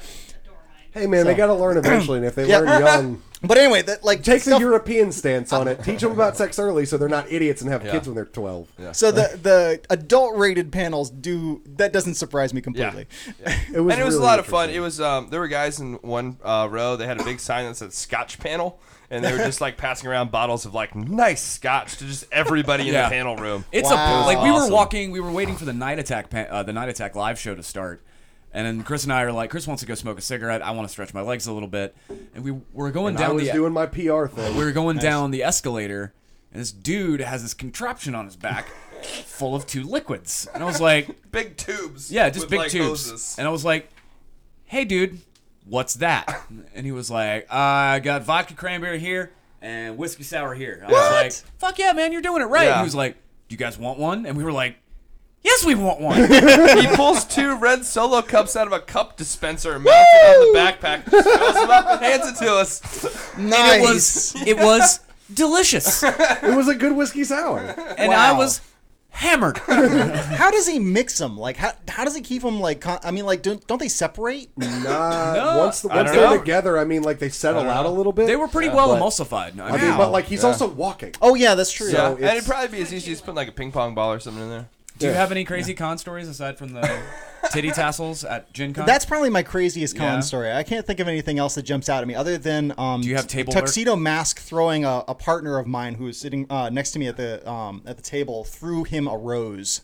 Hey man, they got to learn eventually, and if they Yeah. learn young, But anyway, that like take the stuff- European stance on it. Teach them about sex early, so they're not idiots and have kids when they're 12. So the adult rated panels that doesn't surprise me completely. It was And it was really a lot of fun. interesting. It was there were guys in one row. They had a big sign that said Scotch panel, and they were just like passing around bottles of like nice Scotch to just everybody in Yeah. the panel room. It's Wow. a like we were Awesome. we were waiting for the Night Attack live show to start, and then Chris and I are like, Chris wants to go smoke a cigarette. I want to stretch my legs a little bit, and we were going And I down was doing my PR thing. we were going down the escalator, and this dude has this contraption on his back, full of 2 liquids, and I was like, Big tubes. yeah, just with, big like, tubes, hoses. and I was like, hey dude, what's that? And he was like, I got vodka cranberry here and whiskey sour here. I was like, fuck yeah, man, you're doing it right. Yeah. And he was like, do you guys want one? And we were like, yes, we want one. He pulls 2 red Solo cups out of a cup dispenser, mounts it on the backpack, just fills them up, and hands it to us. Nice. It was delicious, It was a good whiskey sour. and Wow. I was hammered. How does he mix them? Like how does he keep them like? I mean, like don't they separate? Nah, once don't they're know. together, I mean, like they settle out a little bit. They were pretty well But- emulsified. I mean, but like he's also walking. Oh yeah, that's true. So Yeah, and it's- it'd probably be as easy as putting like a ping pong ball or something in there. do you yeah. have any crazy con stories aside from the titty tassels at Gen Con? That's probably my craziest con Yeah. story. I can't think of anything else that jumps out at me other than Do you have table Tuxedo Mask throwing a partner of mine who was sitting next to me at the table threw him a rose.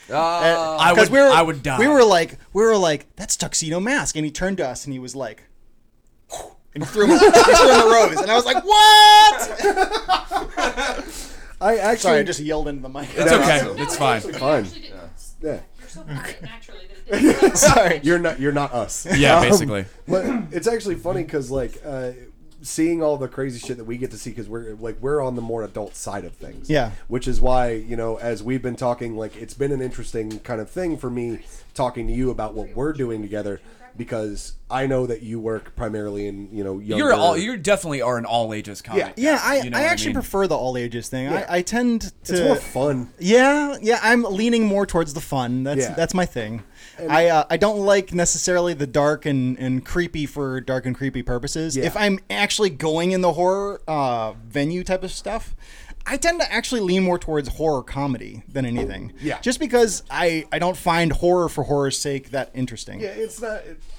I 'Cause would, I would die. We were like, that's Tuxedo Mask, and he turned to us and he was like, and he threw him a rose, and I was like, what? I actually. Sorry, I just yelled into the mic. It's No, okay. no, It's fine. Fine. Yeah. You're so quiet naturally that it didn't. Sorry. You're not us. Yeah, basically. But it's actually funny because like seeing all the crazy shit that we get to see because we're on the more adult side of things. Yeah. Which is why, you know, as we've been talking, like it's been an interesting kind of thing for me talking to you about what we're doing together because I know that you work primarily in, you know, younger. You definitely are an all ages comic. Yeah, I You know what actually mean? prefer the all ages thing. Yeah. I tend to. It's more fun. Yeah, I'm leaning more towards the fun. That's my thing. I don't like necessarily the dark and creepy for dark and creepy purposes. Yeah. If I'm actually going in the horror venue type of stuff, I tend to actually lean more towards horror comedy than anything. Yeah. Just because I don't find horror for horror's sake that interesting. Yeah, it's not.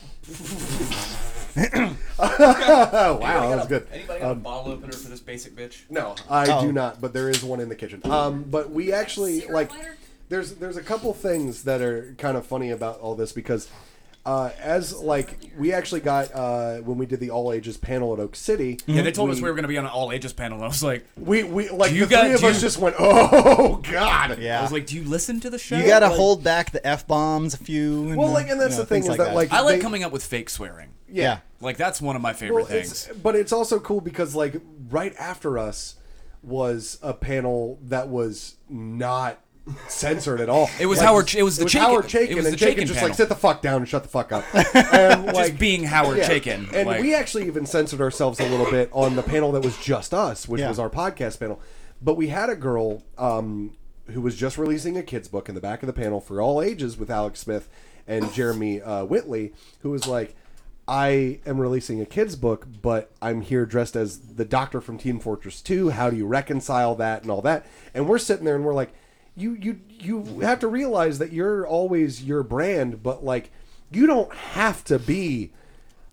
Wow, that was good. Anybody got a bottle opener for this basic bitch? No, I Oh. do not, but there is one in the kitchen. But we actually Cigarette like. lighter? There's a couple things that are kind of funny about all this because as like we actually got when we did the all ages panel at Oak City. Yeah, they told us we were going to be on an all ages panel, and I was like, We like Do you the three got- of do us you- just went, oh god. Yeah. I was like, do you listen to the show? You gotta like- hold back the f bombs a few. Well, like, and that's the thing things is that like I like they- coming up with fake swearing. Yeah. Like that's one of my favorite Well, things. but it's also cool because like right after us was a panel that was not censored at all. It was Like, Howard. It was the it was Chaykin. Howard Chaykin, It was and the Chaykin Chaykin just panel. like sit the fuck down and shut the fuck up. And like Just being Howard yeah. Chaykin. And like, we actually even censored ourselves a little bit on the panel that was just us, which Yeah. was our podcast panel. But we had a girl who was just releasing a kid's book in the back of the panel for all ages with Alex Smith and Jeremy Whitley, who was like, I am releasing a kid's book, but I'm here dressed as the doctor from Team Fortress 2. How do you reconcile that and all that? And we're sitting there and we're like, you have to realize that you're always your brand, but like you don't have to be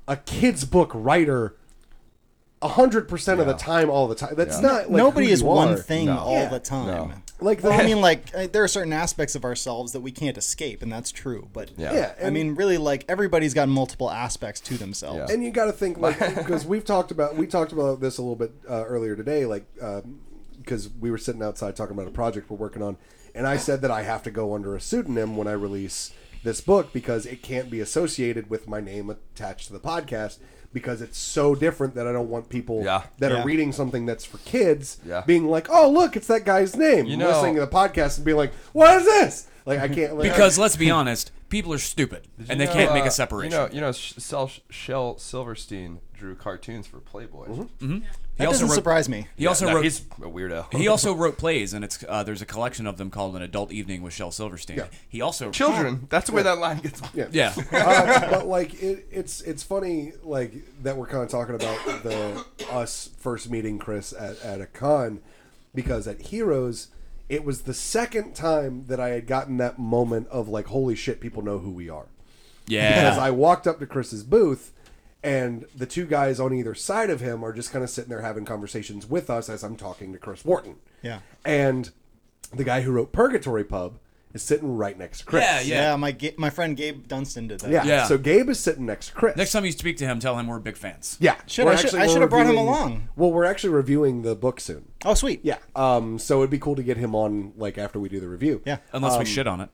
a kid's book writer 100% of the time, all the time. That's not like nobody who is you one are. thing all the time. No. Like Well, I mean, like there are certain aspects of ourselves that we can't escape, and that's true. But Yeah, I mean, really, like everybody's got multiple aspects to themselves. Yeah. and you got to think like because we talked about this a little bit earlier today, like because we were sitting outside talking about a project we're working on, and I said that I have to go under a pseudonym when I release this book because it can't be associated with my name attached to the podcast. Because it's so different that I don't want people that are reading something that's for kids being like, "Oh, look, it's that guy's name." You know, listening to the podcast and being like, "What is this?" Like I can't. Like, Because let's be honest, people are stupid and they can't make a separation. Shel Silverstein drew cartoons for Playboy. Mm-hmm. That doesn't surprise me. He also wrote. He's a weirdo. He also wrote plays, and it's there's a collection of them called An Adult Evening with Shel Silverstein. Yeah. He also Children. That's where that line gets. Yeah. But like it's funny like that we're kind of talking about us first meeting Chris at a con because at Heroes it was the second time that I had gotten that moment of like holy shit, people know who we are. Because I walked up to Chris's booth and the two guys on either side of him are just kind of sitting there having conversations with us as I'm talking to Chris Wharton. Yeah. And the guy who wrote Purgatory Pub is sitting right next to Chris. Yeah, my friend Gabe Dunstan did that. Yeah. So Gabe is sitting next to Chris. Next time you speak to him, tell him we're big fans. Yeah. I should have brought him along. Well, we're actually reviewing the book soon. Oh, sweet. Yeah. So it'd be cool to get him on like after we do the review. Yeah. Unless we shit on it.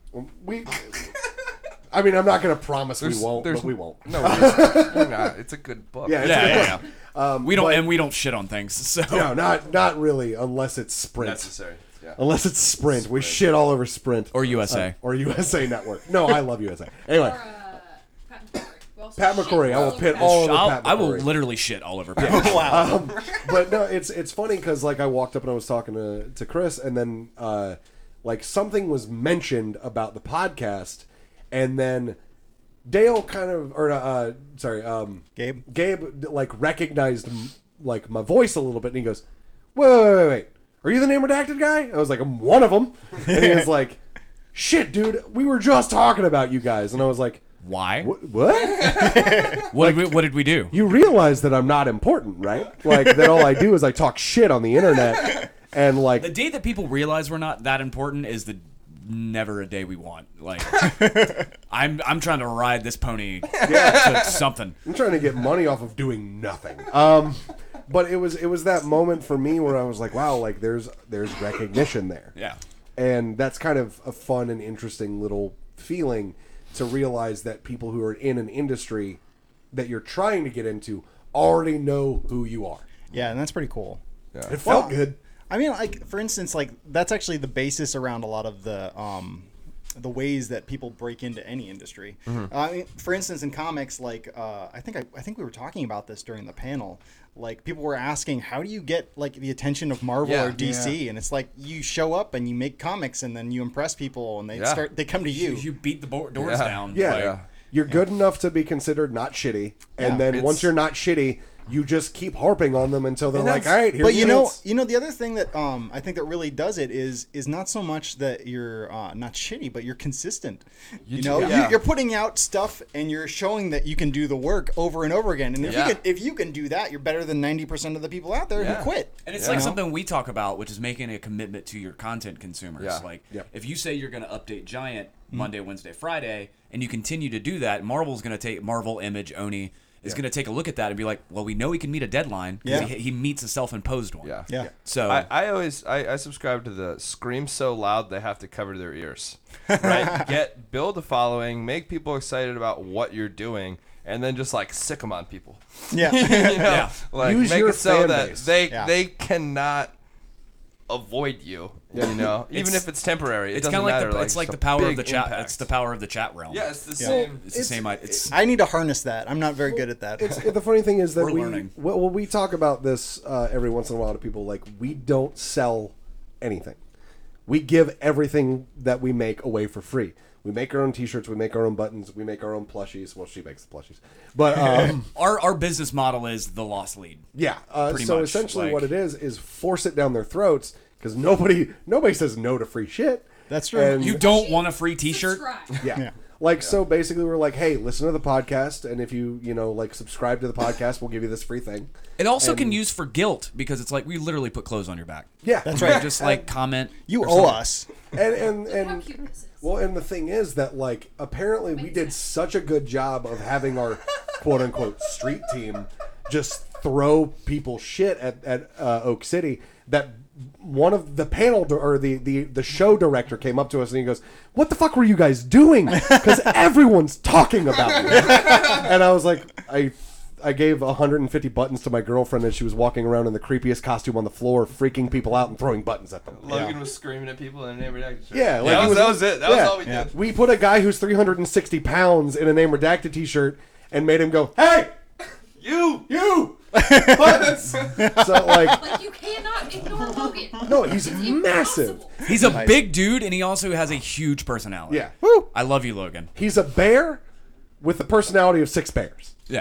I mean, I'm not going to promise we won't, but we won't. No, we're not. It's a good book. Yeah, it's a good book. We don't shit on things. So No, not really, unless it's Sprint. Necessary. Yeah. Unless it's Sprint. We shit all over Sprint. or USA. Or USA Network. No, I love USA. Anyway, Or, Pat McCrory. We also Pat shit McCrory. I will all pit over all over I'll- Pat I will McCrory. literally shit all over people. Wow. But no, it's funny because like I walked up and I was talking to Chris, and then like something was mentioned about the podcast, and then Dale kind of Gabe like recognized like my voice a little bit, and he goes, wait, are you the Name Redacted guy? I was like, I'm one of them, and he was like, shit, dude, we were just talking about you guys, and I was like, Why? what? What did we do? You realize that I'm not important, right? Like that all I do is I talk shit on the internet, and like The day that people realize we're not that important is the never a day we want. Like I'm trying to ride this pony to something. I'm trying to get money off of doing nothing. But it was that moment for me where I was like, wow, like there's recognition there. Yeah. And that's kind of a fun and interesting little feeling to realize that people who are in an industry that you're trying to get into already know who you are. Yeah, and that's pretty cool. It felt good. I mean, like for instance, like that's actually the basis around a lot of the ways that people break into any industry. I mean, for instance, in comics, like I think we were talking about this during the panel. Like people were asking, how do you get like the attention of Marvel or DC? And it's like you show up and you make comics, and then you impress people, and they come to you. You beat the doors down. Yeah. Like, You're good enough to be considered not shitty, and Yeah. then once you're not shitty, you just keep harping on them until they're like, all right, here's But you your hits." know, the other thing that I think that really does it is not so much that you're not shitty, but you're consistent. You know, you're putting out stuff and you're showing that you can do the work over and over again. And if you can do that, you're better than 90% of the people out there who quit. And it's like something we talk about, which is making a commitment to your content consumers. Yeah. Like, if you say you're going to update Giant Monday, Wednesday, Friday, and you continue to do that, Marvel's going to take Marvel, Image, Oni is going to take a look at that and be like, well, we know he can meet a deadline because he meets a self-imposed one. Yeah. So I subscribe to the scream so loud they have to cover their ears. Right? Build a following, make people excited about what you're doing, and then just like sick them on people. Yeah. You know? Like Use make your it so fan that base. they cannot avoid you. You know, even if it's temporary. it's kind of like it's like the power of the chat. Impact. It's the power of the chat realm. Yeah, it's the same. It's the same. It's I need to harness that. I'm not very good at that. The funny thing is that We're learning. we talk about this every once in a while to people. Like, we don't sell anything. We give everything that we make away for free. We make our own T-shirts. We make our own buttons. We make our own plushies. Well, she makes the plushies, but our business model is the lost lead. yeah. Pretty So much, essentially, like- what it is force it down their throats because nobody says no to free shit. That's true. And You don't want a free T-shirt? Subscribe. yeah. Like, so basically we're like, hey, listen to the podcast, and if you like subscribe to the podcast, we'll give you this free thing. It also can use for guilt because it's like we literally put clothes on your back. Yeah, That's right. Just like comment. You or owe something. us. and How cute this is. well, and the thing is that like apparently we did such a good job of having our quote unquote street team just throw people shit at Oak City that one of the panel or the show director came up to us and he goes, "What the fuck were you guys doing? Because everyone's talking about you." And I was like, I gave 150 buttons to my girlfriend and she was walking around in the creepiest costume on the floor, freaking people out and throwing buttons at them. Logan was screaming at people in a name redacted shirt. Yeah, like that he was it. That was all we did. We put a guy who's 360 pounds in a name redacted t-shirt and made him go, "Hey, you!" Buttons. So Like, you cannot ignore Logan. no, he's It's massive. impossible. He's a big dude, and he also has a huge personality. Yeah. Woo. I love you, Logan. He's a bear with the personality of 6 bears. Yeah.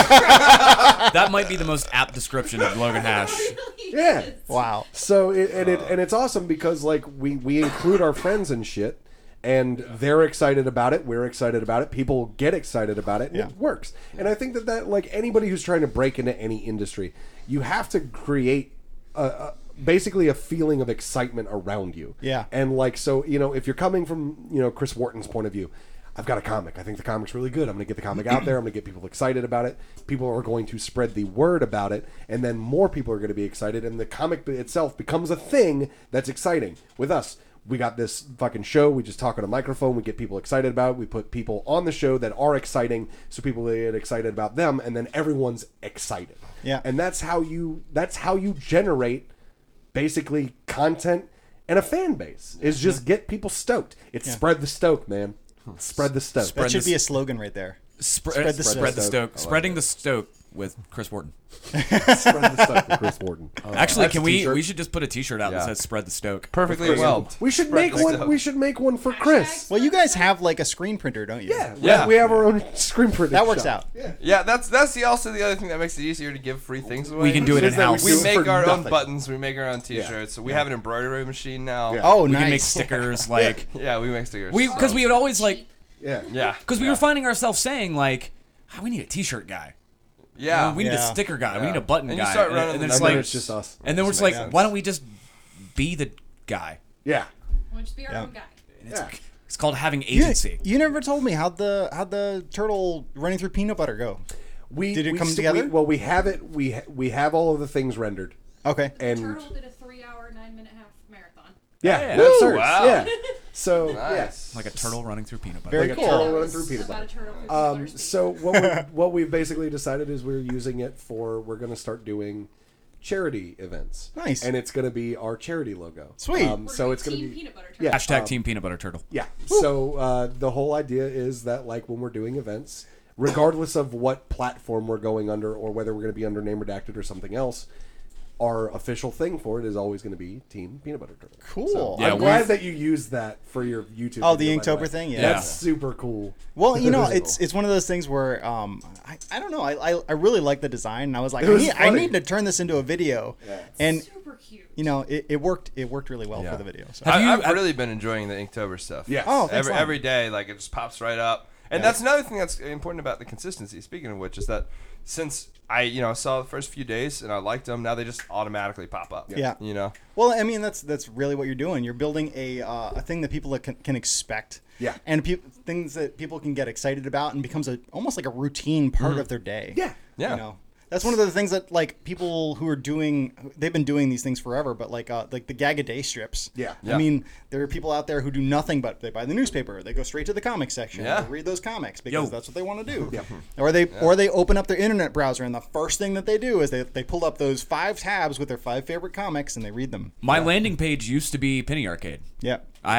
That might be the most apt description of Logan Hash. Yeah. Wow. So it's awesome because like we include our friends and shit, and they're excited about it. We're excited about it. People get excited about it. And It works. And I think that like anybody who's trying to break into any industry, you have to create basically a feeling of excitement around you. Yeah. And like so, if you're coming from Chris Wharton's point of view. I've got a comic. I think the comic's really good. I'm going to get the comic out there. I'm going to get people excited about it. People are going to spread the word about it, and then more people are going to be excited, and the comic itself becomes a thing that's exciting. With us, we got this fucking show. We just talk on a microphone. We get people excited about it. We put people on the show that are exciting, so people get excited about them, and then everyone's excited. Yeah. And that's how you generate basically content and a fan base. Is just get people stoked. It's spread the stoke, man. Spread the stoke. That should the be a slogan right there. Spread the stoke. Spreading the stoke with Chris Wharton. Spread the stoke with Chris Wharton. Actually, That's can a we? t-shirt. We should just put a T-shirt out that Yeah. says "Spread the Stoke." Perfectly well. We should Spread make the one. stoke. We should make one for Chris. Well, you guys have like a screen printer, don't you? Yeah, Yeah. We have our own screen printing. That works shop. out. Yeah. Yeah, that's also the other thing that makes it easier to give free things away. We can do it Is that in-house. do We it make for our own nothing. buttons. We make our own T-shirts. So we have an embroidery machine now. Yeah. Oh, We nice. can make stickers like Yeah, we make stickers. because we would always like Yeah. Yeah. because we were finding ourselves saying like, "Oh, we need a T-shirt guy. Yeah. We need a Yeah. sticker guy. We Yeah. need a button And you guy." start running and the then it's And then like, it's just us. and then we're just Makes like, sense. why don't we just be the guy? Yeah. We'll just be our own guy. Yeah. It's called having You, agency. you never told me how'd the turtle running through peanut butter go. Did it come together? We have it. We have all of the things rendered. Okay. And Turtle did a 3-hour, 9-minute-half marathon. yeah, Yeah. that's Woo! ours. Wow. Yeah. So Nice. Like a turtle running through peanut butter. Very like a cool. turtle That running was through peanut about butter. a turtle through peanut butter. So what we've basically decided is we're using it for we're going to start doing charity events. Nice. And it's going to be our charity logo. Sweet. We're So doing it's going to Team be peanut butter turtle. yeah. Hashtag Team Peanut Butter Turtle. Yeah. So the whole idea is that like when we're doing events, regardless of what platform we're going under or whether we're going to be under Name Redacted or something else, our official thing for it is always going to be Team Peanut Butter Turtle. Cool. So Yeah, I'm glad we've- that you used that for your YouTube. Oh, the video, by Inktober way. thing? Yeah. That's super cool. Well, it's one of those things where I don't know. I really like the design, and I was like, It was I funny. need to turn this into a video, and Super cute. it worked. It worked really well Yeah. for the video. So. Have you- I've really been enjoying the Inktober stuff. Yes. Oh, thanks a lot. every day, like it just pops right up. And that's another thing that's important about the consistency. Speaking of which, is that since I saw the first few days and I liked them, now they just automatically pop up. Yeah. Well, I mean, that's really what you're doing. You're building a thing that people can expect. Yeah. And things that people can get excited about, and becomes almost like a routine part of their day. Yeah. Yeah. You know, that's one of the things that like people who are they've been doing these things forever, but like the gag a day strips. Yeah. Yeah. I mean, there are people out there who do nothing but they buy the newspaper, they go straight to the comic section, Yeah. they read those comics because Yo. that's what they want to do. Yeah. Or they open up their internet browser, and the first thing that they do is they pull up those 5 tabs with their 5 favorite comics and they read them. My landing page used to be Penny Arcade. Yeah.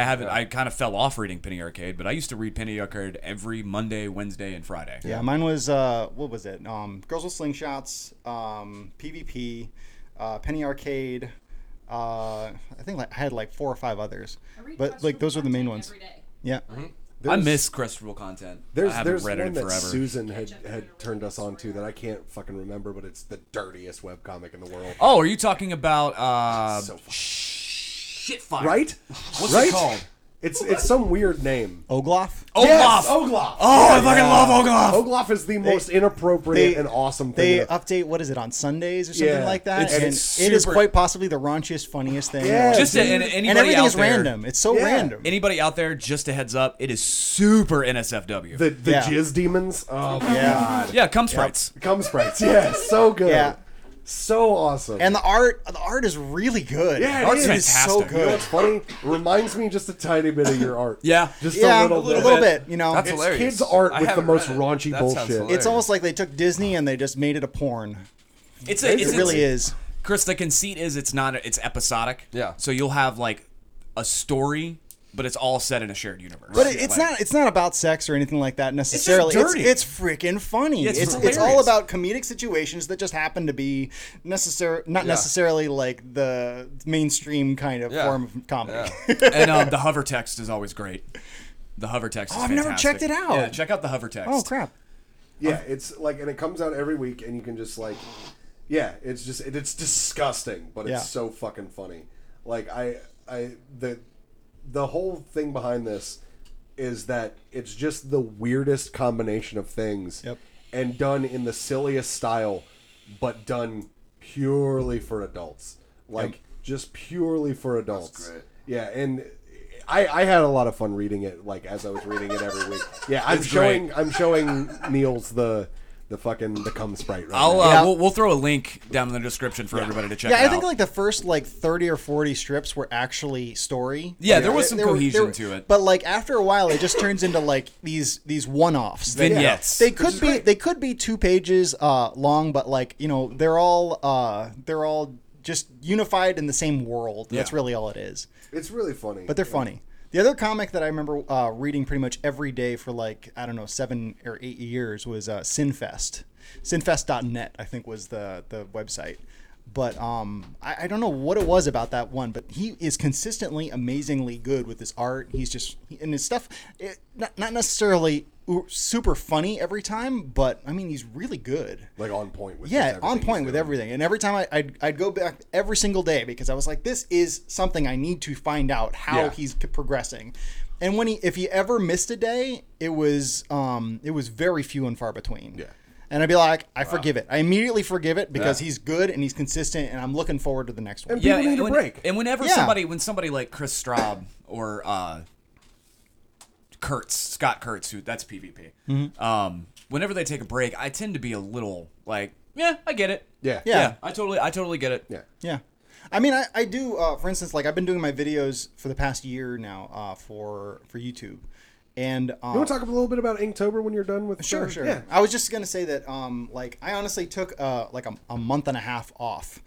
I kind of fell off reading Penny Arcade, but I used to read Penny Arcade every Monday, Wednesday, and Friday. Yeah, mine was what was it? Girls with Slingshots, PvP, Penny Arcade. I think I had like 4 or 5 others, I read but like those are the main ones. Every day. Yeah. I miss Crestable content. There's I haven't there's read one it that forever. Susan had turned us on to that I can't fucking remember, but it's the dirtiest webcomic in the world. Oh, are you talking about So fucking- Shitfire? Right? What's Right? it called? It's some weird name. Ogloff? Olaf. Yes, Ogloff. Oh, I fucking love Olaf. Ogloff is the most inappropriate and awesome They thing. update, what is it, on Sundays or something Yeah. like that? It's- and it's it is super- quite possibly the raunchiest, funniest thing. Yeah, Just to, dude. and anybody and everything out is there, random. It's so Yeah. random. Anybody out there, just a heads up, it is super NSFW. The Yeah. jizz demons. Oh my Yeah. god. yeah, cum sprites. Cum sprites. Yeah, so good. Yeah. So awesome. And the art is really good. Yeah, it Art is. is so Fantastic. you know good. what's funny? It reminds me just a tiny bit of your art. Yeah. Just Yeah, a little bit. You know, That's It's hilarious. kids' art I with the haven't most read it. raunchy That sounds bullshit. hilarious. it's almost like they took Disney and they just made it a porn. It's It it's, really is. Chris, the conceit is it's episodic. Yeah. So you'll have like a story, but it's all set in a shared universe. But it's Like, not about sex or anything like that necessarily. dirty. It's freaking funny. Yeah, it's it's hilarious. all about comedic situations that just happen to be not necessarily like the mainstream kind of Yeah. form of comedy. and the hover text is always great. The hover text. Oh, is I've never fantastic. checked it out. Yeah, check out the hover text. Oh crap. Yeah, it's like, and it comes out every week, and you can just like, yeah, it's just it's disgusting, but it's Yeah. so fucking funny. Like the whole thing behind this is that it's just the weirdest combination of things, Yep. and done in the silliest style, but done purely for adults, like just purely for adults. great. Yeah, and. I had a lot of fun reading it, like as I was reading it every week. Yeah, I'm It's showing great. I'm showing Niels the cum sprite right I'll now. Yeah. we'll throw a link down in the description for everybody to check Yeah, out. I think like the first like 30 or 40 strips were actually story. Yeah, Like, there was some they were- cohesion to it. But like after a while, it just turns into like these one-offs. that- Vignettes. They could be 2 pages long, but like they're all just unified in the same world. That's Yeah. really all it is. It's really funny. But they're funny. The other comic that I remember reading pretty much every day for like, I don't know, 7 or 8 years was Sinfest. Sinfest.net, I think, was the website. But I don't know what it was about that one, but he is consistently amazingly good with his art. And his stuff, not necessarily super funny every time, but I mean, he's really good. like on point with Yeah, just on everything point he's with doing. everything. And every time I'd go back every single day because I was like, this is something I need to find out how Yeah. he's progressing. And if he ever missed a day, it was very few and far between. Yeah. And I'd be like, I forgive it. I immediately forgive it because he's good and he's consistent, and I'm looking forward to the next one. And people need a when- break. And whenever Yeah. when somebody like Chris Straub or Scott Kurtz, who that's PvP, whenever they take a break, I tend to be a little like, yeah, I get it. Yeah. Yeah. I totally get it. Yeah. Yeah. I mean, I do, for instance, like I've been doing my videos for the past year now for YouTube. And You want to talk a little bit about Inktober when you're done with? Sure. Yeah. I was just gonna say that, like, I honestly took like a month and a half off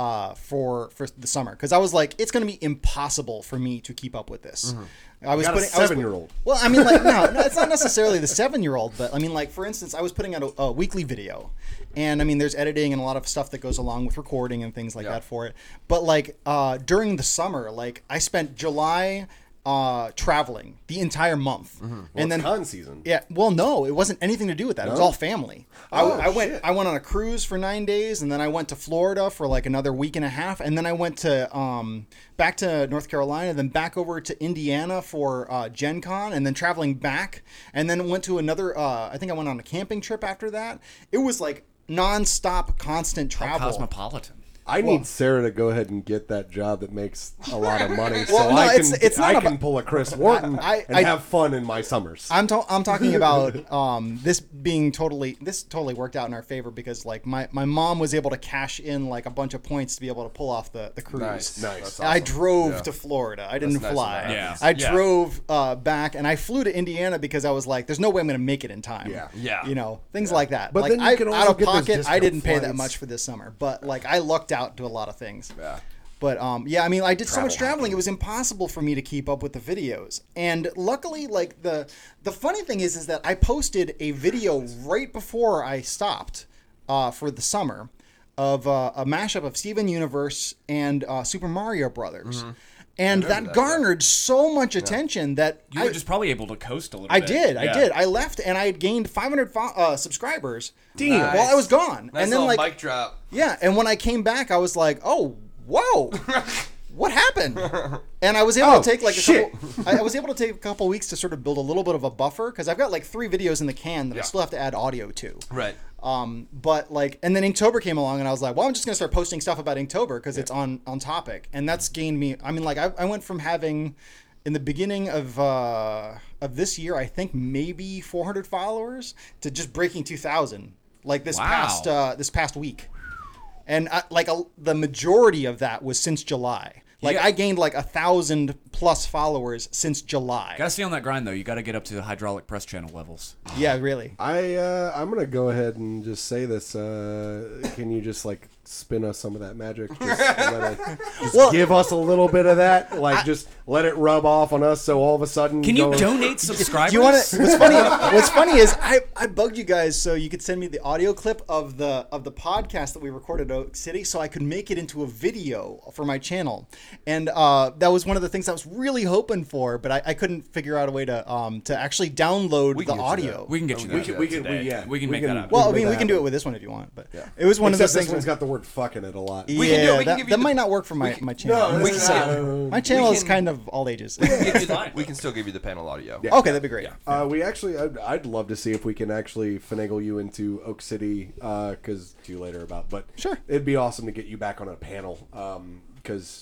for the summer because I was like, it's gonna be impossible for me to keep up with this. I was Got a putting I was- 7-year-old. Well, I mean, like, no, it's not necessarily the 7-year-old, but I mean, like, for instance, I was putting out a weekly video, and I mean, there's editing and a lot of stuff that goes along with recording and things like that for it. But like during the summer, like, I spent July traveling the entire month, and then con season. yeah, well, no, it wasn't anything to do with that. It was all family. I went shit. I went on a cruise for 9 days, and then I went to Florida for like another week and a half, and then I went to back to North Carolina, then back over to Indiana for Gen Con, and then traveling back, and then went to another. I think I went on a camping trip after that. It was like nonstop, constant travel. Cosmopolitan. I need Sarah to go ahead and get that job that makes a lot of money, so Well, no, I can it's not I can about- pull a Chris Wharton I- and have fun in my summers. I'm talking about this being totally worked out in our favor because like my mom was able to cash in like a bunch of points to be able to pull off the cruise. Nice. That's I awesome. drove Yeah. to Florida. I didn't nice fly. when that happens. I Yeah. drove back, and I flew to Indiana because I was like, "There's no way I'm going to make it in time." Yeah. Yeah. You know, things like that. But like then you can also out of get those pocket, I discount didn't pay that flights. much for this summer, but like I lucked out to a lot of things. Yeah. But yeah, I mean, I did so much Travel traveling; it was impossible for me to keep up with the videos. And luckily, like the funny thing is that I posted a video right before I stopped for the summer of a mashup of Steven Universe and Super Mario Brothers, and that garnered so much attention that You were just probably able to coast a little I bit. did. Yeah. I did. I left and I had gained 500 subscribers Nice. while I was gone. Nice and then little like mic drop. yeah, and when I came back, I was like, oh, whoa. what happened? And I was able to take like shit. I was able to take a couple weeks to sort of build a little bit of a buffer because I've got like 3 videos in the can that I still have to add audio to. Right. But like, and then Inktober came along, and I was like, well, I'm just gonna start posting stuff about Inktober because it's on topic, and that's gained me. I mean, like, I went from having in the beginning of this year, I think maybe 400 followers to just breaking 2,000 like this past week, and the majority of that was since July. Like I gained like 1,000+ followers since July. Gotta stay on that grind though. You gotta get up to the hydraulic press channel levels. Yeah, really. I'm gonna go ahead and just say this. Can you just like spin us some of that magic? Just give us a little bit of that. Like just let it rub off on us. So all of a sudden, can you donate subscribers? Do you want to? What's funny is I bugged you guys so you could send me the audio clip of the podcast that we recorded at Oak City, so I could make it into a video for my channel. And that was one of the things I was really hoping for, but I couldn't figure out a way to actually download the audio. We can get you that. We can make that up. Well, I mean, we can do it with this one if you want, but it was one of those things. This one's got the word "fuck" in it a lot. Yeah, that might not work for my channel. No, my channel is kind of all ages. We can still give you the panel audio. Yeah. Okay, that'd be great. We actually, I'd love to see if we can actually finagle you into Oak City, because to you later about, but sure, it'd be awesome to get you back on a panel, because.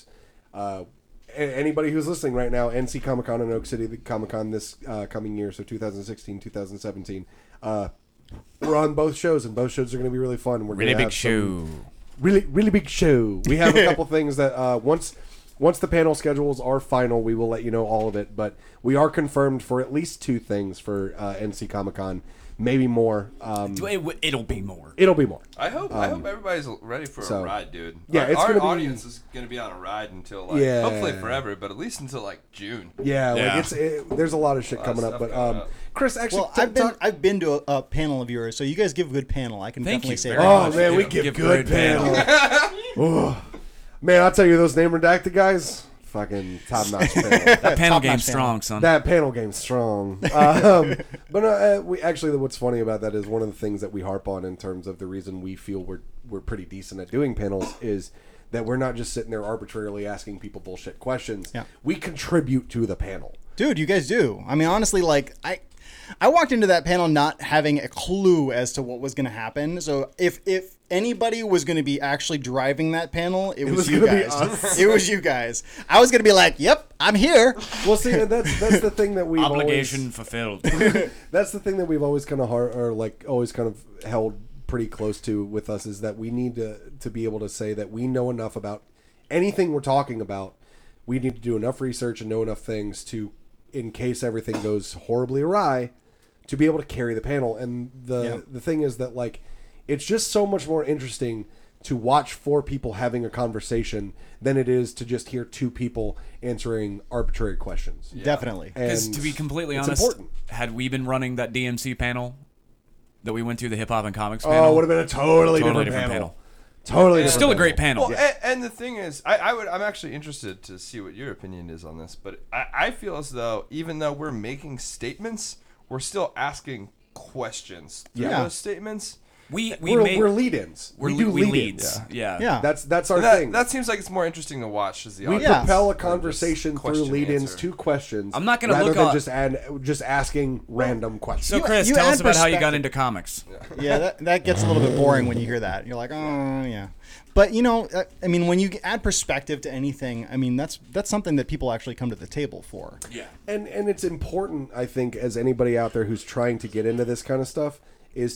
Anybody who's listening right now, NC Comic Con in Oak City, the Comic Con this coming year, so 2016, 2017. We're on both shows, and both shows are going to be really fun. We're really big show. Really big show. We have a couple things that once the panel schedules are final, we will let you know all of it. But we are confirmed for at least 2 things for NC Comic Con. Maybe more. It'll be more. It'll be more. I hope everybody's ready for a ride, dude. Yeah, our audience is going to be on a ride until hopefully forever, but at least until like June. Yeah. There's a lot of shit coming up. But Chris, actually, I've been to a panel of yours, so you guys give a good panel. I can definitely say that. Oh man, we give good panel. Man, I'll tell you, those name redacted guys. Fucking top notch panel. That panel game's strong, son. That panel game's strong. But we actually, what's funny about that is one of the things that we harp on in terms of the reason we feel we're pretty decent at doing panels is that we're not just sitting there arbitrarily asking people bullshit questions. Yeah. We contribute to the panel. Dude, you guys do. I mean, honestly, like I walked into that panel not having a clue as to what was going to happen. So if anybody was going to be actually driving that panel, it was you guys. It was you guys. I was going to be like, "Yep, I'm here." Well, see, that's the thing that we've obligation fulfilled. That's the thing that we've always kind of always kind of held pretty close to with us is that we need to be able to say that we know enough about anything we're talking about. We need to do enough research and know enough things to, in case everything goes horribly awry, to be able to carry the panel. And the thing is that like it's just so much more interesting to watch 4 people having a conversation than it is to just hear 2 people answering arbitrary questions. Yeah. Definitely. Because to be completely honest, had we been running that DMC panel that we went to, the Hip Hop and Comics panel, it would have been a totally different panel. Totally different. Still a great panel. Well, and the thing is, I'm actually interested to see what your opinion is on this, but I feel as though even though we're making statements, we're still asking questions through those statements. We're lead-ins. We do lead-ins. Yeah. That's our thing. That seems like it's more interesting to watch as the we audience. propel a conversation through lead-ins to questions. I'm not going to look up just asking random questions. So Chris, tell us about how you got into comics. Yeah, that gets a little bit boring when you hear that. You're like, oh yeah. But I mean, when you add perspective to anything, I mean that's something that people actually come to the table for. Yeah. And it's important, I think, as anybody out there who's trying to get into this kind of stuff, is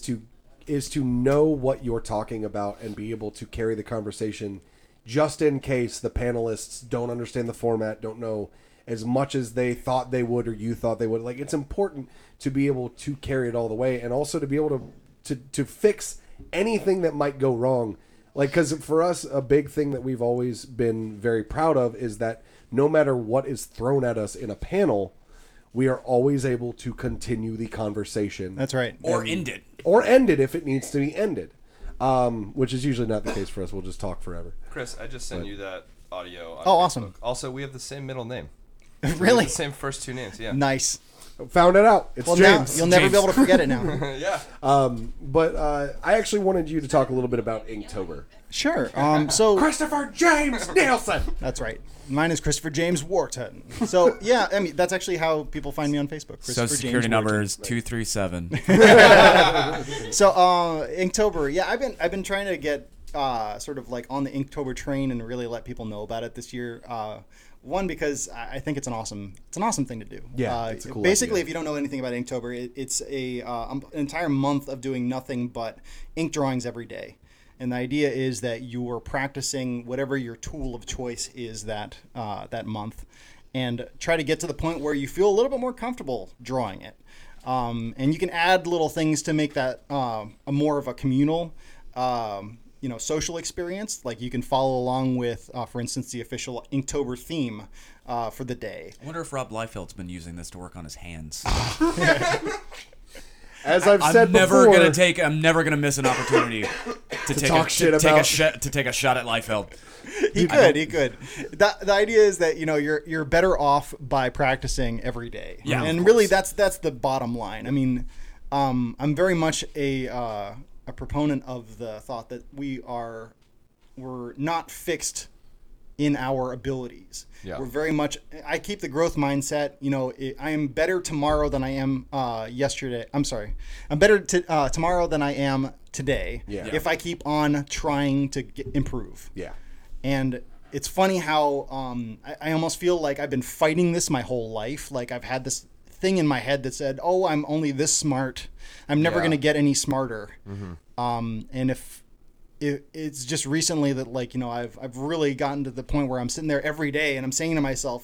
to know what you're talking about and be able to carry the conversation just in case the panelists don't understand the format, don't know as much as they thought they would or you thought they would. Like, it's important to be able to carry it all the way and also to be able to fix anything that might go wrong. Like, because for us, a big thing that we've always been very proud of is that no matter what is thrown at us in a panel, we are always able to continue the conversation. That's right. Or end it. Or end it if it needs to be ended, which is usually not the case for us. We'll just talk forever. Chris, I just sent you that audio on Facebook. Awesome. Also, we have the same middle name. Really? The same first 2 names. Yeah. Nice. Found it out. It's Well, James. now you'll never James. be able to forget it now. Yeah. But I actually wanted you to talk a little bit about Inktober. Sure. So Christopher James Nielsen. that's right. Mine is Christopher James Wharton. So yeah, I mean that's actually how people find me on Facebook. Social security number is 237. So Inktober, yeah, I've been trying to get sort of like on the Inktober train and really let people know about it this year. One, because I think it's an awesome thing to do. Yeah, it's a cool basically, idea. if you don't know anything about Inktober, it's an entire month of doing nothing but ink drawings every day. And the idea is that you are practicing whatever your tool of choice is that month, and try to get to the point where you feel a little bit more comfortable drawing it. And you can add little things to make that a more of a communal, social experience. Like you can follow along with, for instance, the official Inktober theme for the day. I wonder if Rob Liefeld's been using this to work on his hands. As I've said I'm never before, gonna miss an opportunity to take talk shit about- to take a shot at Liefeld. He could. The idea is that you're better off by practicing every day. Yeah, and of really course. that's the bottom line. I mean, I'm very much a proponent of the thought that we're not fixed in our abilities. Yeah. We're very much. I keep the growth mindset. I am better tomorrow than I am yesterday. I'm sorry. I'm better tomorrow than I am today. Yeah. If I keep on trying to improve. Yeah. And it's funny how I almost feel like I've been fighting this my whole life. Like I've had this thing in my head that said, "Oh, I'm only this smart. I'm never Yeah. going to get any smarter." And if it's just recently that I've really gotten to the point where I'm sitting there every day and I'm saying to myself,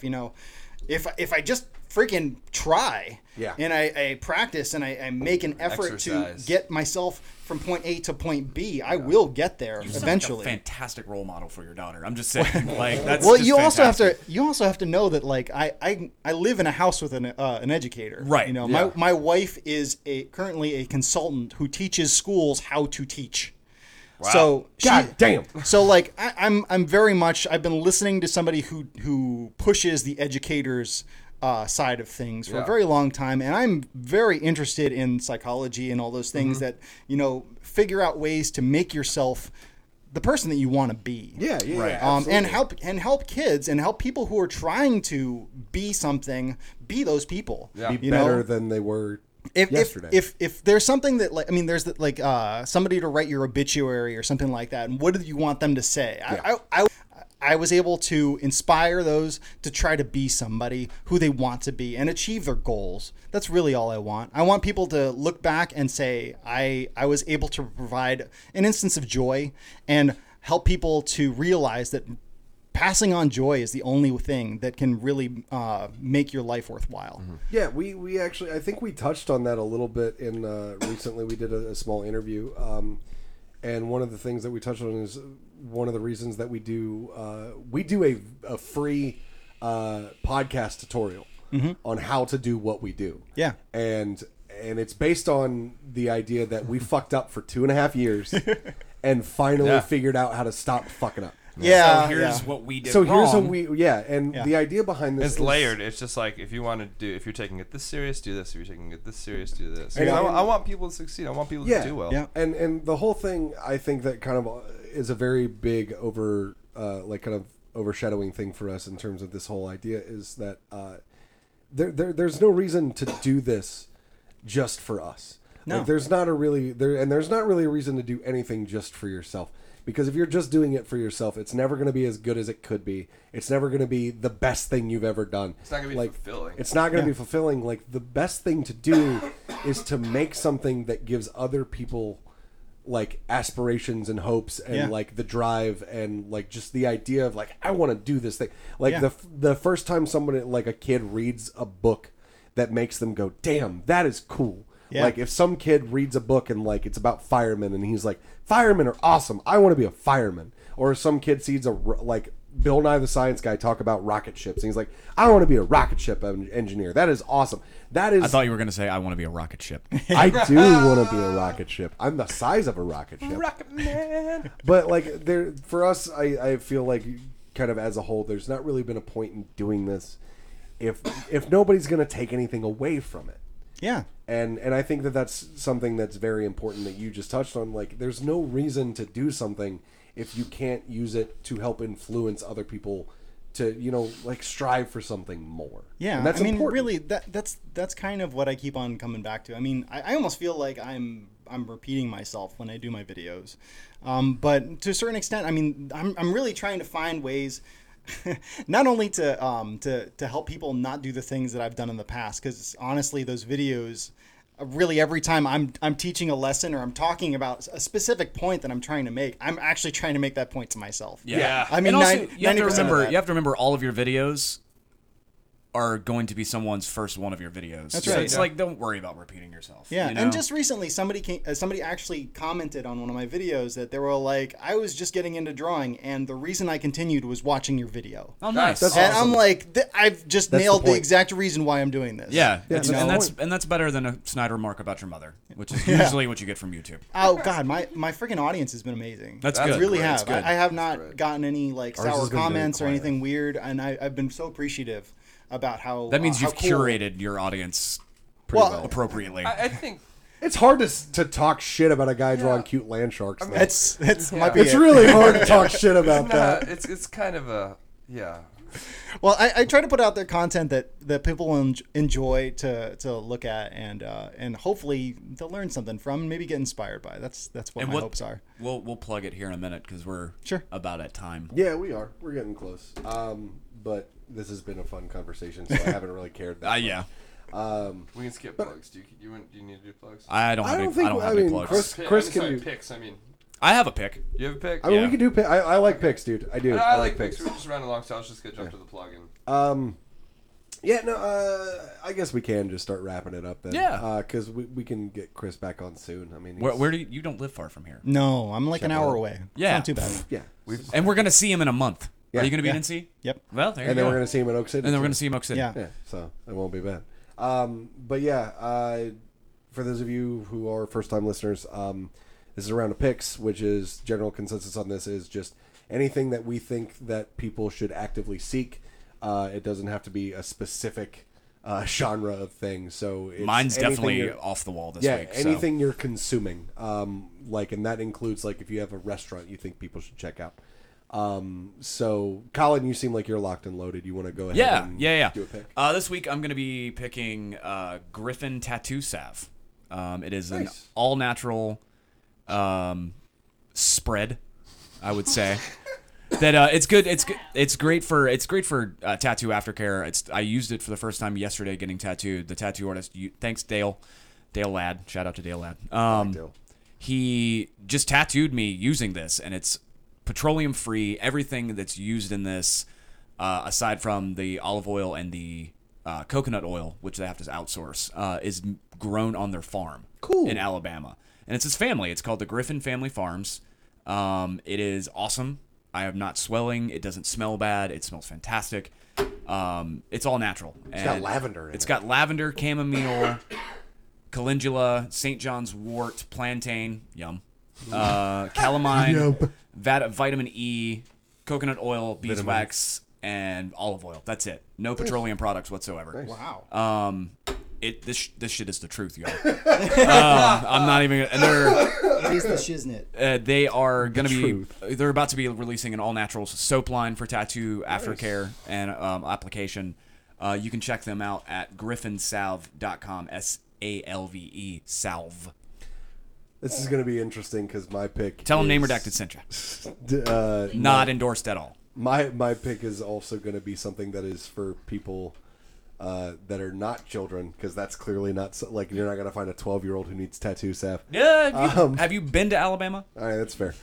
if I just freaking try, Yeah. and I practice and I make an effort Exercise. to get myself from point A to point B, I will get there You sound eventually. like a fantastic role model for your daughter. I'm just saying, like that's Well, just you also fantastic. have to know that like I live in a house with an educator. Right, yeah. My wife is currently a consultant who teaches schools how to teach. Wow. So God damn. So like I'm very much I've been listening to somebody who pushes the educators side of things for a Yeah. very long time, and I'm very interested in psychology and all those things that figure out ways to make yourself the person that you want to be. Yeah. Right. And help kids and help people who are trying to be something, be those people. Yeah. Be better than they were yesterday. If there's something that there's somebody to write your obituary or something like that, and what do you want them to say? Yeah. I was able to inspire those to try to be somebody who they want to be and achieve their goals. That's really all I want. I want people to look back and say, I was able to provide an instance of joy and help people to realize that passing on joy is the only thing that can really make your life worthwhile. Yeah, we actually, I think we touched on that a little bit in recently. We did a small interview, and one of the things that we touched on is one of the reasons that we do a free podcast tutorial on how to do what we do. Yeah. and it's based on the idea that we fucked up for 2.5 years and finally Yeah. figured out how to stop fucking up. Yeah. So here's yeah. what we did. So here's wrong. what the idea behind this It's is layered. It's just like if you're taking it this serious, do this. If you're taking it this serious, do this. And- I want people to succeed. I want people to do well. Yeah. And the whole thing, I think that kind of is a very big overshadowing thing for us in terms of this whole idea is that there's no reason to do this just for us. No. Like, there's not really a reason to do anything just for yourself. Because if you're just doing it for yourself, it's never going to be as good as it could be. It's never going to be the best thing you've ever done. It's not going to be fulfilling. It's not going to be fulfilling. Like, the best thing to do is to make something that gives other people like aspirations and hopes and like the drive and like just the idea of like, I want to do this thing. Like the first time somebody, like a kid, reads a book that makes them go, damn, that is cool. Yeah. Like if some kid reads a book and like it's about firemen and he's like, firemen are awesome, I want to be a fireman. Or some kid sees like Bill Nye the Science Guy talk about rocket ships and he's like, I want to be a rocket ship engineer. That is awesome. That is. I thought you were going to say I want to be a rocket ship. I do want to be a rocket ship. I'm the size of a rocket ship. Rocket Man. But like for us, I feel like kind of as a whole, there's not really been a point in doing this if nobody's going to take anything away from it. Yeah. And I think that that's something that's very important that you just touched on. Like, there's no reason to do something if you can't use it to help influence other people to, you know, like, strive for something more. Yeah, and that's I mean, important. really, that's kind of what I keep on coming back to. I mean, I almost feel like I'm repeating myself when I do my videos, but to a certain extent, I mean, I'm really trying to find ways, not only to help people not do the things that I've done in the past, because honestly, those videos. Really, every time I'm teaching a lesson or I'm talking about a specific point that I'm trying to make, I'm actually trying to make that point to myself. Yeah. I mean, and also, 90% you have to remember, of that. you have to remember all of your videos are going to be someone's first one of your videos. That's So right. it's Yeah. like, don't worry about repeating yourself. Yeah, you know? and just recently, somebody actually commented on one of my videos that they were like, I was just getting into drawing, and the reason I continued was watching your video. Oh, nice. That's And awesome. I'm like, I've just That's the nailed the point. exact reason why I'm doing this. Yeah, that's and the that's point. and that's better than a Snyder remark about your mother, which is usually what you get from YouTube. Oh God, my freaking audience has been amazing. That's I good. really Great. have. That's good. I have not gotten any like Ours sour has been very comments or quiet. anything weird, and I've been so appreciative about how That means how you've cool. curated your audience pretty Well, well, appropriately. I think It's hard to talk shit about a guy drawing cute land sharks. though. That's might be it's it. really hard to talk shit about nah, that. it's kind of a Well, I try to put out there content that people will enjoy to look at and hopefully they'll learn something from and maybe get inspired by. That's what And my hopes are. We'll plug it here in a minute because we're Sure. about at time. Yeah, we are. We're getting close. But this has been a fun conversation, so I haven't really cared that much. Yeah, we can skip plugs. Do you need to do plugs? I don't have I any mean, plugs. Chris can do. picks. I mean, I have a pick. you have a pick. I mean, Yeah. we can do. I like picks, dude. I do. I like picks. We're just running along, so I was just gonna jump to the plug and. Yeah, no. I guess we can just start wrapping it up then. Yeah. Because we can get Chris back on soon. I mean, Where do you don't live far from here? No, I'm like an hour away. Yeah. It's not too bad. Yeah. And we're gonna see him in a month. Yeah. Are you gonna be Yeah. in NC? Yep. Well, there you And go. then we're gonna see him in Oak City. and then we're too. gonna see him Oak City. Yeah. Yeah, so it won't be bad. But yeah, for those of you who are first-time listeners, this is a round of picks, which is general consensus on this is just anything that we think that people should actively seek. It doesn't have to be a specific genre of thing. So it's Mine's anything definitely you're- off the wall this yeah, week. so. anything you're consuming, and that includes like if you have a restaurant you think people should check out. So Colin, you seem like you're locked and loaded. You want to go ahead? Yeah, and yeah. Do a pick. This week I'm going to be picking Griffin Tattoo Salve. It is an Nice. all-natural spread, I would say. That it's good. It's great for tattoo aftercare. I used it for the first time yesterday getting tattooed. The tattoo artist, thanks Dale Ladd. Shout out to Dale Ladd. Dale. He just tattooed me using this, and it's petroleum free. Everything that's used in this, aside from the olive oil and the coconut oil, which they have to outsource, is grown on their farm in Alabama. And it's his family. It's called the Griffin Family Farms. It is awesome. I have not swelling. It doesn't smell bad. It smells fantastic. It's all natural. It's got lavender in It's it. got lavender, chamomile, calendula, St. John's wort, plantain, yum, calamine, vitamin E, coconut oil, beeswax, and olive oil. That's it. No petroleum products whatsoever. Wow. This shit is the truth, y'all. I'm not even. And He's the shiznit. they are gonna be. truth. They're about to be releasing an all natural soap line for tattoo aftercare and application. You can check them out at griffinsalve.com. SALVE salve. This is going to be interesting because my pick. Tell them is, Name Redacted sent you. Not endorsed at all. My pick is also going to be something that is for people that are not children, because that's clearly not like you're not going to find a 12-year-old who needs tattoo salve. Yeah. Have you been to Alabama? All right, that's fair.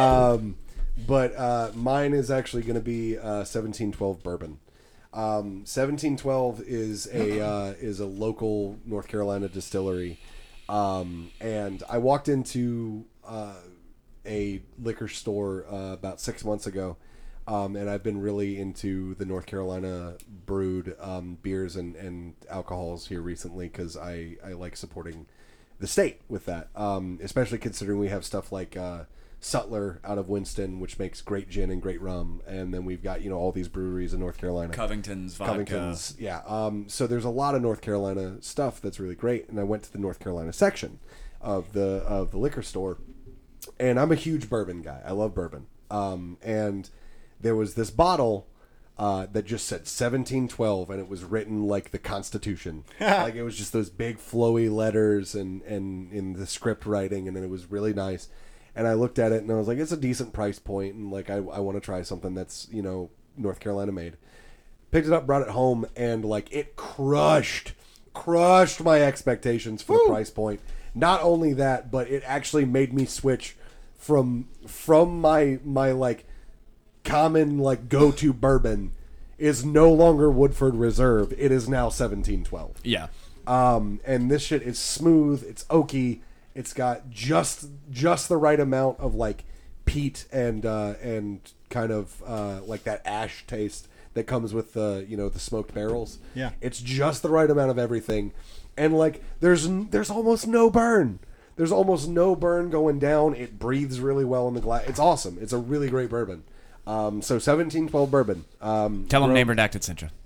But mine is actually going to be 1712 bourbon. 1712 is a local North Carolina distillery, and I walked into a liquor store about 6 months ago, and I've been really into the North Carolina brewed beers and alcohols here recently because I like supporting the state with that, especially considering we have stuff like Sutler out of Winston, which makes great gin and great rum, and then we've got all these breweries in North Carolina. Covington's vodka. Yeah. So there's a lot of North Carolina stuff that's really great, and I went to the North Carolina section of the liquor store, and I'm a huge bourbon guy. I love bourbon, and there was this bottle that just said 1712, and it was written like the Constitution. Like it was just those big flowy letters and in the script writing, and it was really nice. And I looked at it and I was like, it's a decent price point, and like I want to try something that's North Carolina made. Picked it up, brought it home, and like it crushed my expectations for the price point. Not only that, but it actually made me switch from my like common like go-to bourbon is no longer Woodford Reserve. It is now 1712. Yeah. And this shit is smooth. It's oaky. It's got just the right amount of like peat and kind of like that ash taste that comes with the the smoked barrels. Yeah. It's just the right amount of everything, and like there's almost no burn. There's almost no burn going down. It breathes really well in the glass. It's awesome. It's a really great bourbon. So 1712 bourbon. Tell them Name Redacted sent you.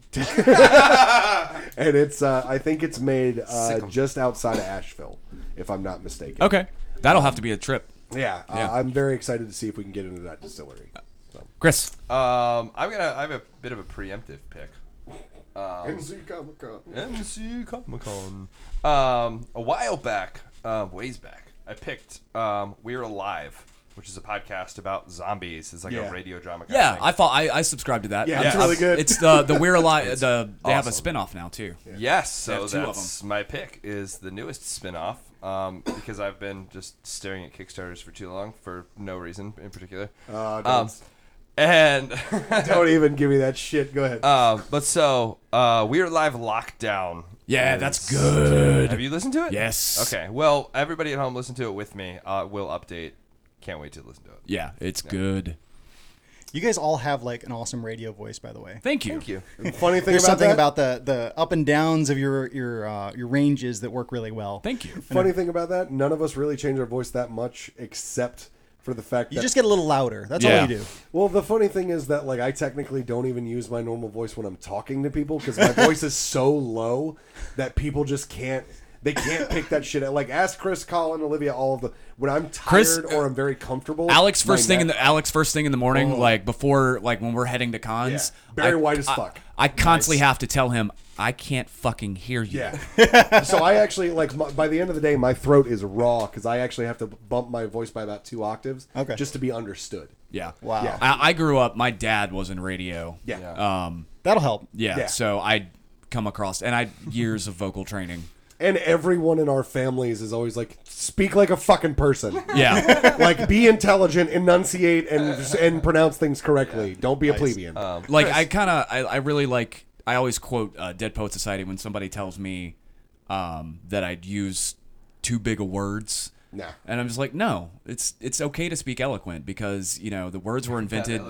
And it's I think it's made just outside of Asheville, if I'm not mistaken. Okay. That'll have to be a trip. Yeah, Yeah. I'm very excited to see if we can get into that distillery. So. Chris. I have a bit of a preemptive pick. NC Comic-Con. NC Comic-Con. A while back, ways back, I picked We're Alive, which is a podcast about zombies. It's like a radio drama kind Yeah, of thing. I subscribe to that. Yeah, it's really good. It's the We're Alive. They have a awesome. spin-off now too. Yes, so have two of that's my pick is the newest spin-off because I've been just staring at Kickstarters for too long for no reason in particular. And Don't even give me that shit. Go ahead. but so We're Alive Lockdown. Yeah, that's good. Have you listened to it? Yes. Okay. Well, everybody at home listen to it with me. We'll update. Can't wait to listen to it. Yeah, it's good. You guys all have like an awesome radio voice, by the way. Thank you. Thank you. Funny thing There's about something that. about the up and downs of your ranges that work really well. Thank you. Funny thing about that. None of us really change our voice that much, except for the fact You that just get a little louder. That's Yeah. all you do. Well, the funny thing is that like I technically don't even use my normal voice when I'm talking to people because my voice is so low that people just can't. They can't pick that shit out. Like ask Chris, Colin, Olivia, all of the when I'm tired Chris, or I'm very comfortable. Alex first my thing in the morning, Oh. like before, like when we're heading to cons. Yeah. Barry White as fuck. I constantly have to tell him I can't fucking hear you. Yeah. So I actually like by the end of the day, my throat is raw because I actually have to bump my voice by about 2 octaves, Okay. just to be understood. Yeah. Wow. Yeah. I grew up. My dad was in radio. Yeah. That'll help. Yeah. So I'd come across, and I had years of vocal training. And everyone in our families is always like, speak like a fucking person. Yeah. Like, be intelligent, enunciate, and pronounce things correctly. Don't be a plebeian. Like I really like. I always quote Dead Poet Society when somebody tells me that I'd use too big of words. Nah. And I'm just like, no, it's okay to speak eloquent because the words were invented.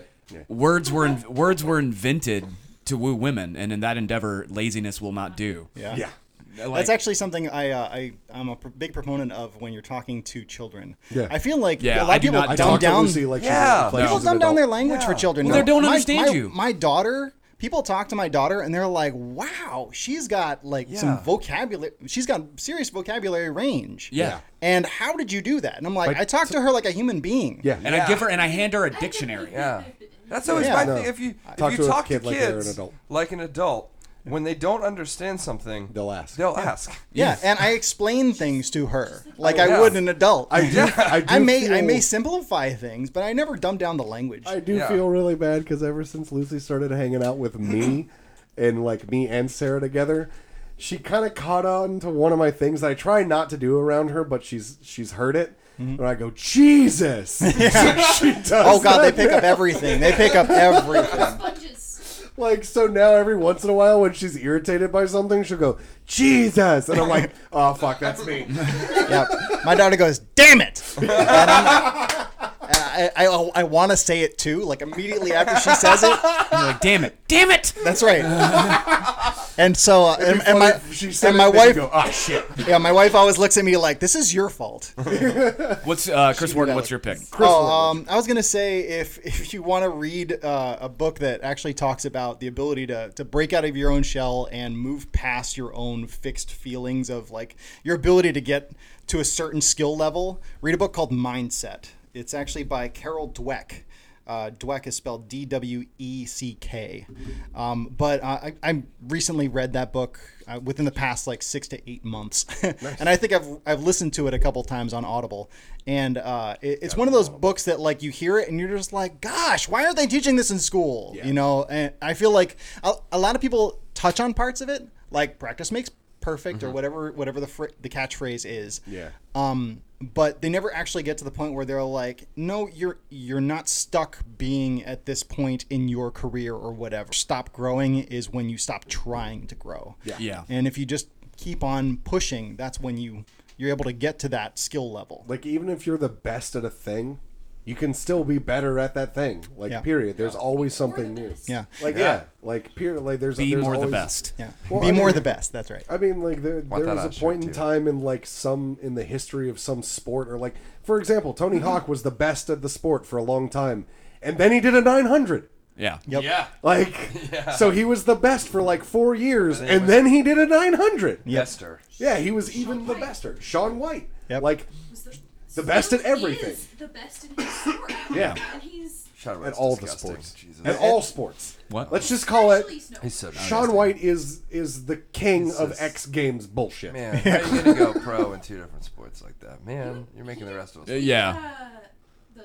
Words were invented to woo women, and in that endeavor, laziness will not do. Yeah. Yeah. That's actually something I'm a big proponent of when you're talking to children. Yeah. I feel like Yeah, a lot I of do people not I dumb talk to down. Lucy like Yeah. she's, like People she's an dumb down their adult. language for children. Well, they don't understand you. My daughter. People talk to my daughter and they're like, "Wow, she's got like some vocabulary. She's got serious vocabulary range." Yeah. And how did you do that? And I'm like, I talk to her like a human being. Yeah. And I hand her a dictionary. Yeah. That's always Yeah. my No. thing. If you Talk to a talk to kid like they're an kids adult. like an adult, when they don't understand something, They'll ask. They'll ask. Yeah, and I explain things to her like Oh, I yeah. would an adult. I do. I may feel, simplify things, but I never dumb down the language. I do Yeah. feel really bad because ever since Lucy started hanging out with me, and like me and Sarah together, she kind of caught on to one of my things that I try not to do around her, but she's heard it. When I go, Jesus, she does. Oh God, they that pick up now. everything. They pick up everything. Sponges. Like, so now every once in a while when she's irritated by something, she'll go, Jesus, and I'm like, oh fuck, that's me. Yeah, my daughter goes, "Damn it!" And I want to say it too. Like immediately after she says it, You're like, damn it. that's right. And so and my wife, go, oh shit. yeah, my wife always looks at me like, this is your fault. What's Chris Warden? What's your pick? I was gonna say if you want to read a book that actually talks about the ability to break out of your own shell and move past your own fixed feelings of like your ability to get to a certain skill level, read a book called Mindset. It's actually by Carol Dweck. Dweck is spelled D-W-E-C-K. But I recently read that book within the past like 6 to 8 months. Nice. And I think I've listened to it a couple times on Audible. And it's one of those books that like you hear it and you're just like, gosh, why aren't they teaching this in school? Yeah. You know, and I feel like a lot of people touch on parts of it, like practice makes perfect or whatever the catchphrase is. Yeah. But they never actually get to the point where they're like, no, you're not stuck being at this point in your career or whatever. Stop growing is when you stop trying to grow. Yeah. And if you just keep on pushing, that's when you're able to get to that skill level. Like even if you're the best at a thing, you can still be better at that thing. Like period. There's always something new. Yeah. Like like period. Like there's Be there's more always, the best. Yeah. Well, Be more the best. That's right. I mean, like there Want that was on a shirt, point in too. time in like in the history of some sport, or like for example, Tony Hawk was the best at the sport for a long time, and then he did a 900. Yeah. Yep. Yeah. Like, so he was the best for like 4 years, and then he did a 900. Yester. Yeah, he was even the bester. Sean White. Yep. Like the best at everything. Is the best in his sport. Yeah. And he's At all the sports. Jesus. At all sports. What? Let's just call it. actually snowboarding. He's so Sean White is the king of just- X Games bullshit. Man, how are you gonna go pro in 2 different sports like that? Man, you're making the rest of us. Yeah. The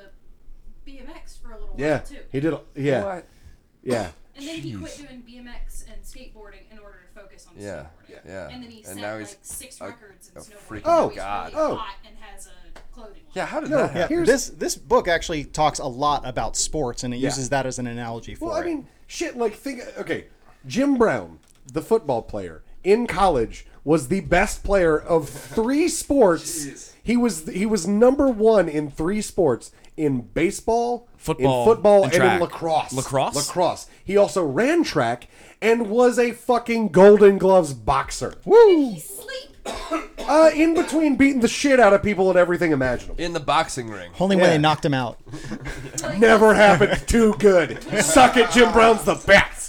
BMX for a little Yeah, while too. he did. Yeah, What? yeah. And then he quit doing BMX and skateboarding in order to focus on Yeah, snowboarding. yeah. And then he set now like he's 6 a- records in a snowboarding. freaking Now he's god. really Oh. hot and has a clothing line. Yeah, how did No, that happen? here's This book actually talks a lot about sports, and it uses that as an analogy for well. it. I mean, shit. Like think. Okay, Jim Brown, the football player in college, was the best player of 3 sports. Jeez. He was number 1 in 3 sports. In baseball, Football, and track. in lacrosse. Lacrosse? He also ran track and was a fucking Golden Gloves boxer. Woo! Sleep. In between beating the shit out of people and everything imaginable. In the boxing ring. Only when Yeah. they knocked him out. Never happened too good. Suck it, Jim Brown's the best.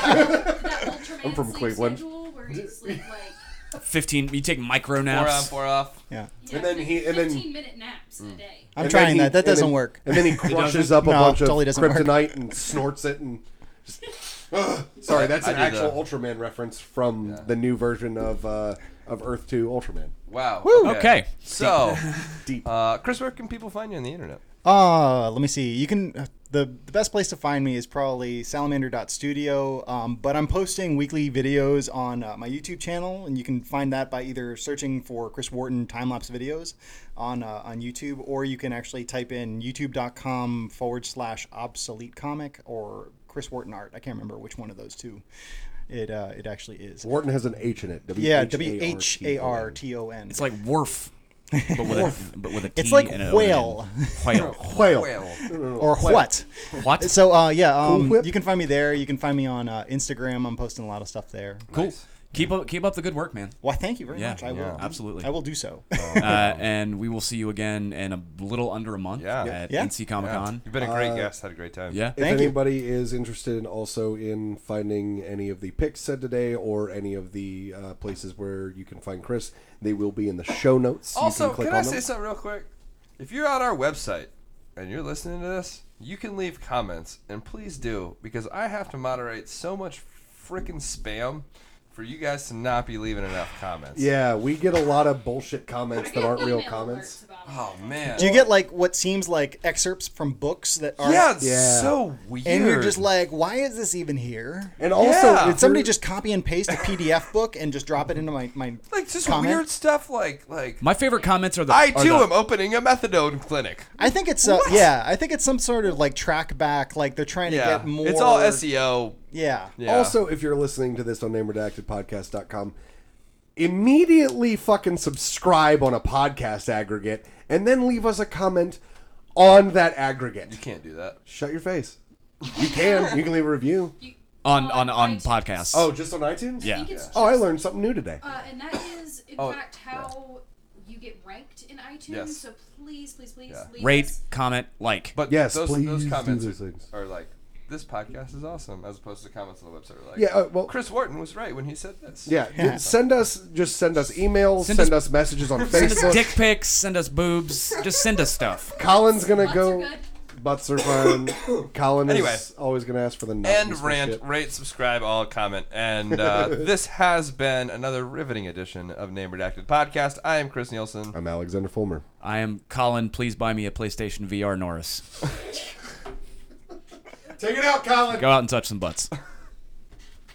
I'm from Cleveland. Where you sleep like 15. You take micro 4 on, naps. 4 off. Yeah. yeah, then he- and then- 15-minute naps a day. I'm And trying then he- that. That and then- doesn't work. And then he crushes up a No, bunch of totally doesn't work. kryptonite and snorts it and just, sorry, that's an I did actual Ultraman reference from the new version of Earth 2 Ultraman. Wow. Okay. So, Deep. Chris, where can people find you on the internet? Let me see. You can the best place to find me is probably salamander.studio. But I'm posting weekly videos on my YouTube channel, and you can find that by either searching for Chris Wharton time-lapse videos on YouTube, or you can actually type in youtube.com/obsolete comic or Chris Wharton art. I can't remember which one of those two it actually is. Wharton has an H in it. Yeah, W-H-A-R-T-O-N. WHARTON. It's like Wharf, but with a T It's like and an whale. O in it. Whale. Whale. Whale. Or what? What? So Cool Whip. you can find me there. You can find me on Instagram. I'm posting a lot of stuff there. Cool. Nice. Keep up the good work, man. Well, thank you very Yeah, much. I will. yeah. Absolutely. I will do so. And we will see you again in a little under a month Yeah. at Yeah. NC Comic Con. You've been a great guest. Had a great time. Yeah. If Thank you. anybody is interested also in finding any of the picks said today or any of the places where you can find Chris, they will be in the show notes. Also, you can click can I on say them. something real quick? If you're on our website and you're listening to this, you can leave comments, and please do, because I have to moderate so much freaking spam for you guys to not be leaving enough comments. Yeah, we get a lot of bullshit comments I that get aren't real email comments. alerts about it. Oh man. Do you get like what seems like excerpts from books that are? Yeah, it's Yeah. so weird. And you're just like, why is this even here? And also, Yeah. Did somebody just copy and paste a PDF book and just drop it into my like just comment? weird stuff like My favorite comments are the. I are too the- am opening a methadone clinic. I think it's I think it's some sort of like track back, like they're trying to Yeah, get more. it's all SEO. Yeah. Yeah. Also, if you're listening to this on nameredactedpodcast.com, immediately fucking subscribe on a podcast aggregate and then leave us a comment on that aggregate. You can't do that. Shut your face. You can. You can leave a review. On iTunes. podcasts. Oh, just on iTunes? Yeah. I think it's Oh, I learned something new today. and that is, in fact, how you get ranked in iTunes. Yes. So please leave Rate, us. comment, like. But Yes, those please do comments those things. are like, this podcast is awesome, as opposed to comments on the website are like, Yeah, well, Chris Wharton was right when he said this. yeah. Send us emails, Send send us- us messages on Send us Facebook. dick pics, send us boobs. Just send us stuff. Colin's gonna Butts go. are good. Butts are fine. Colin Anyway. is always gonna ask for the And nuttiest rant, shit. rate, subscribe, all comment. And this has been another riveting edition of Name Redacted Podcast. I am Chris Nielsen. I'm Alexander Fulmer. I am Colin. Please buy me a PlayStation VR, Norris. Take it out, Colin. Go out and touch some butts.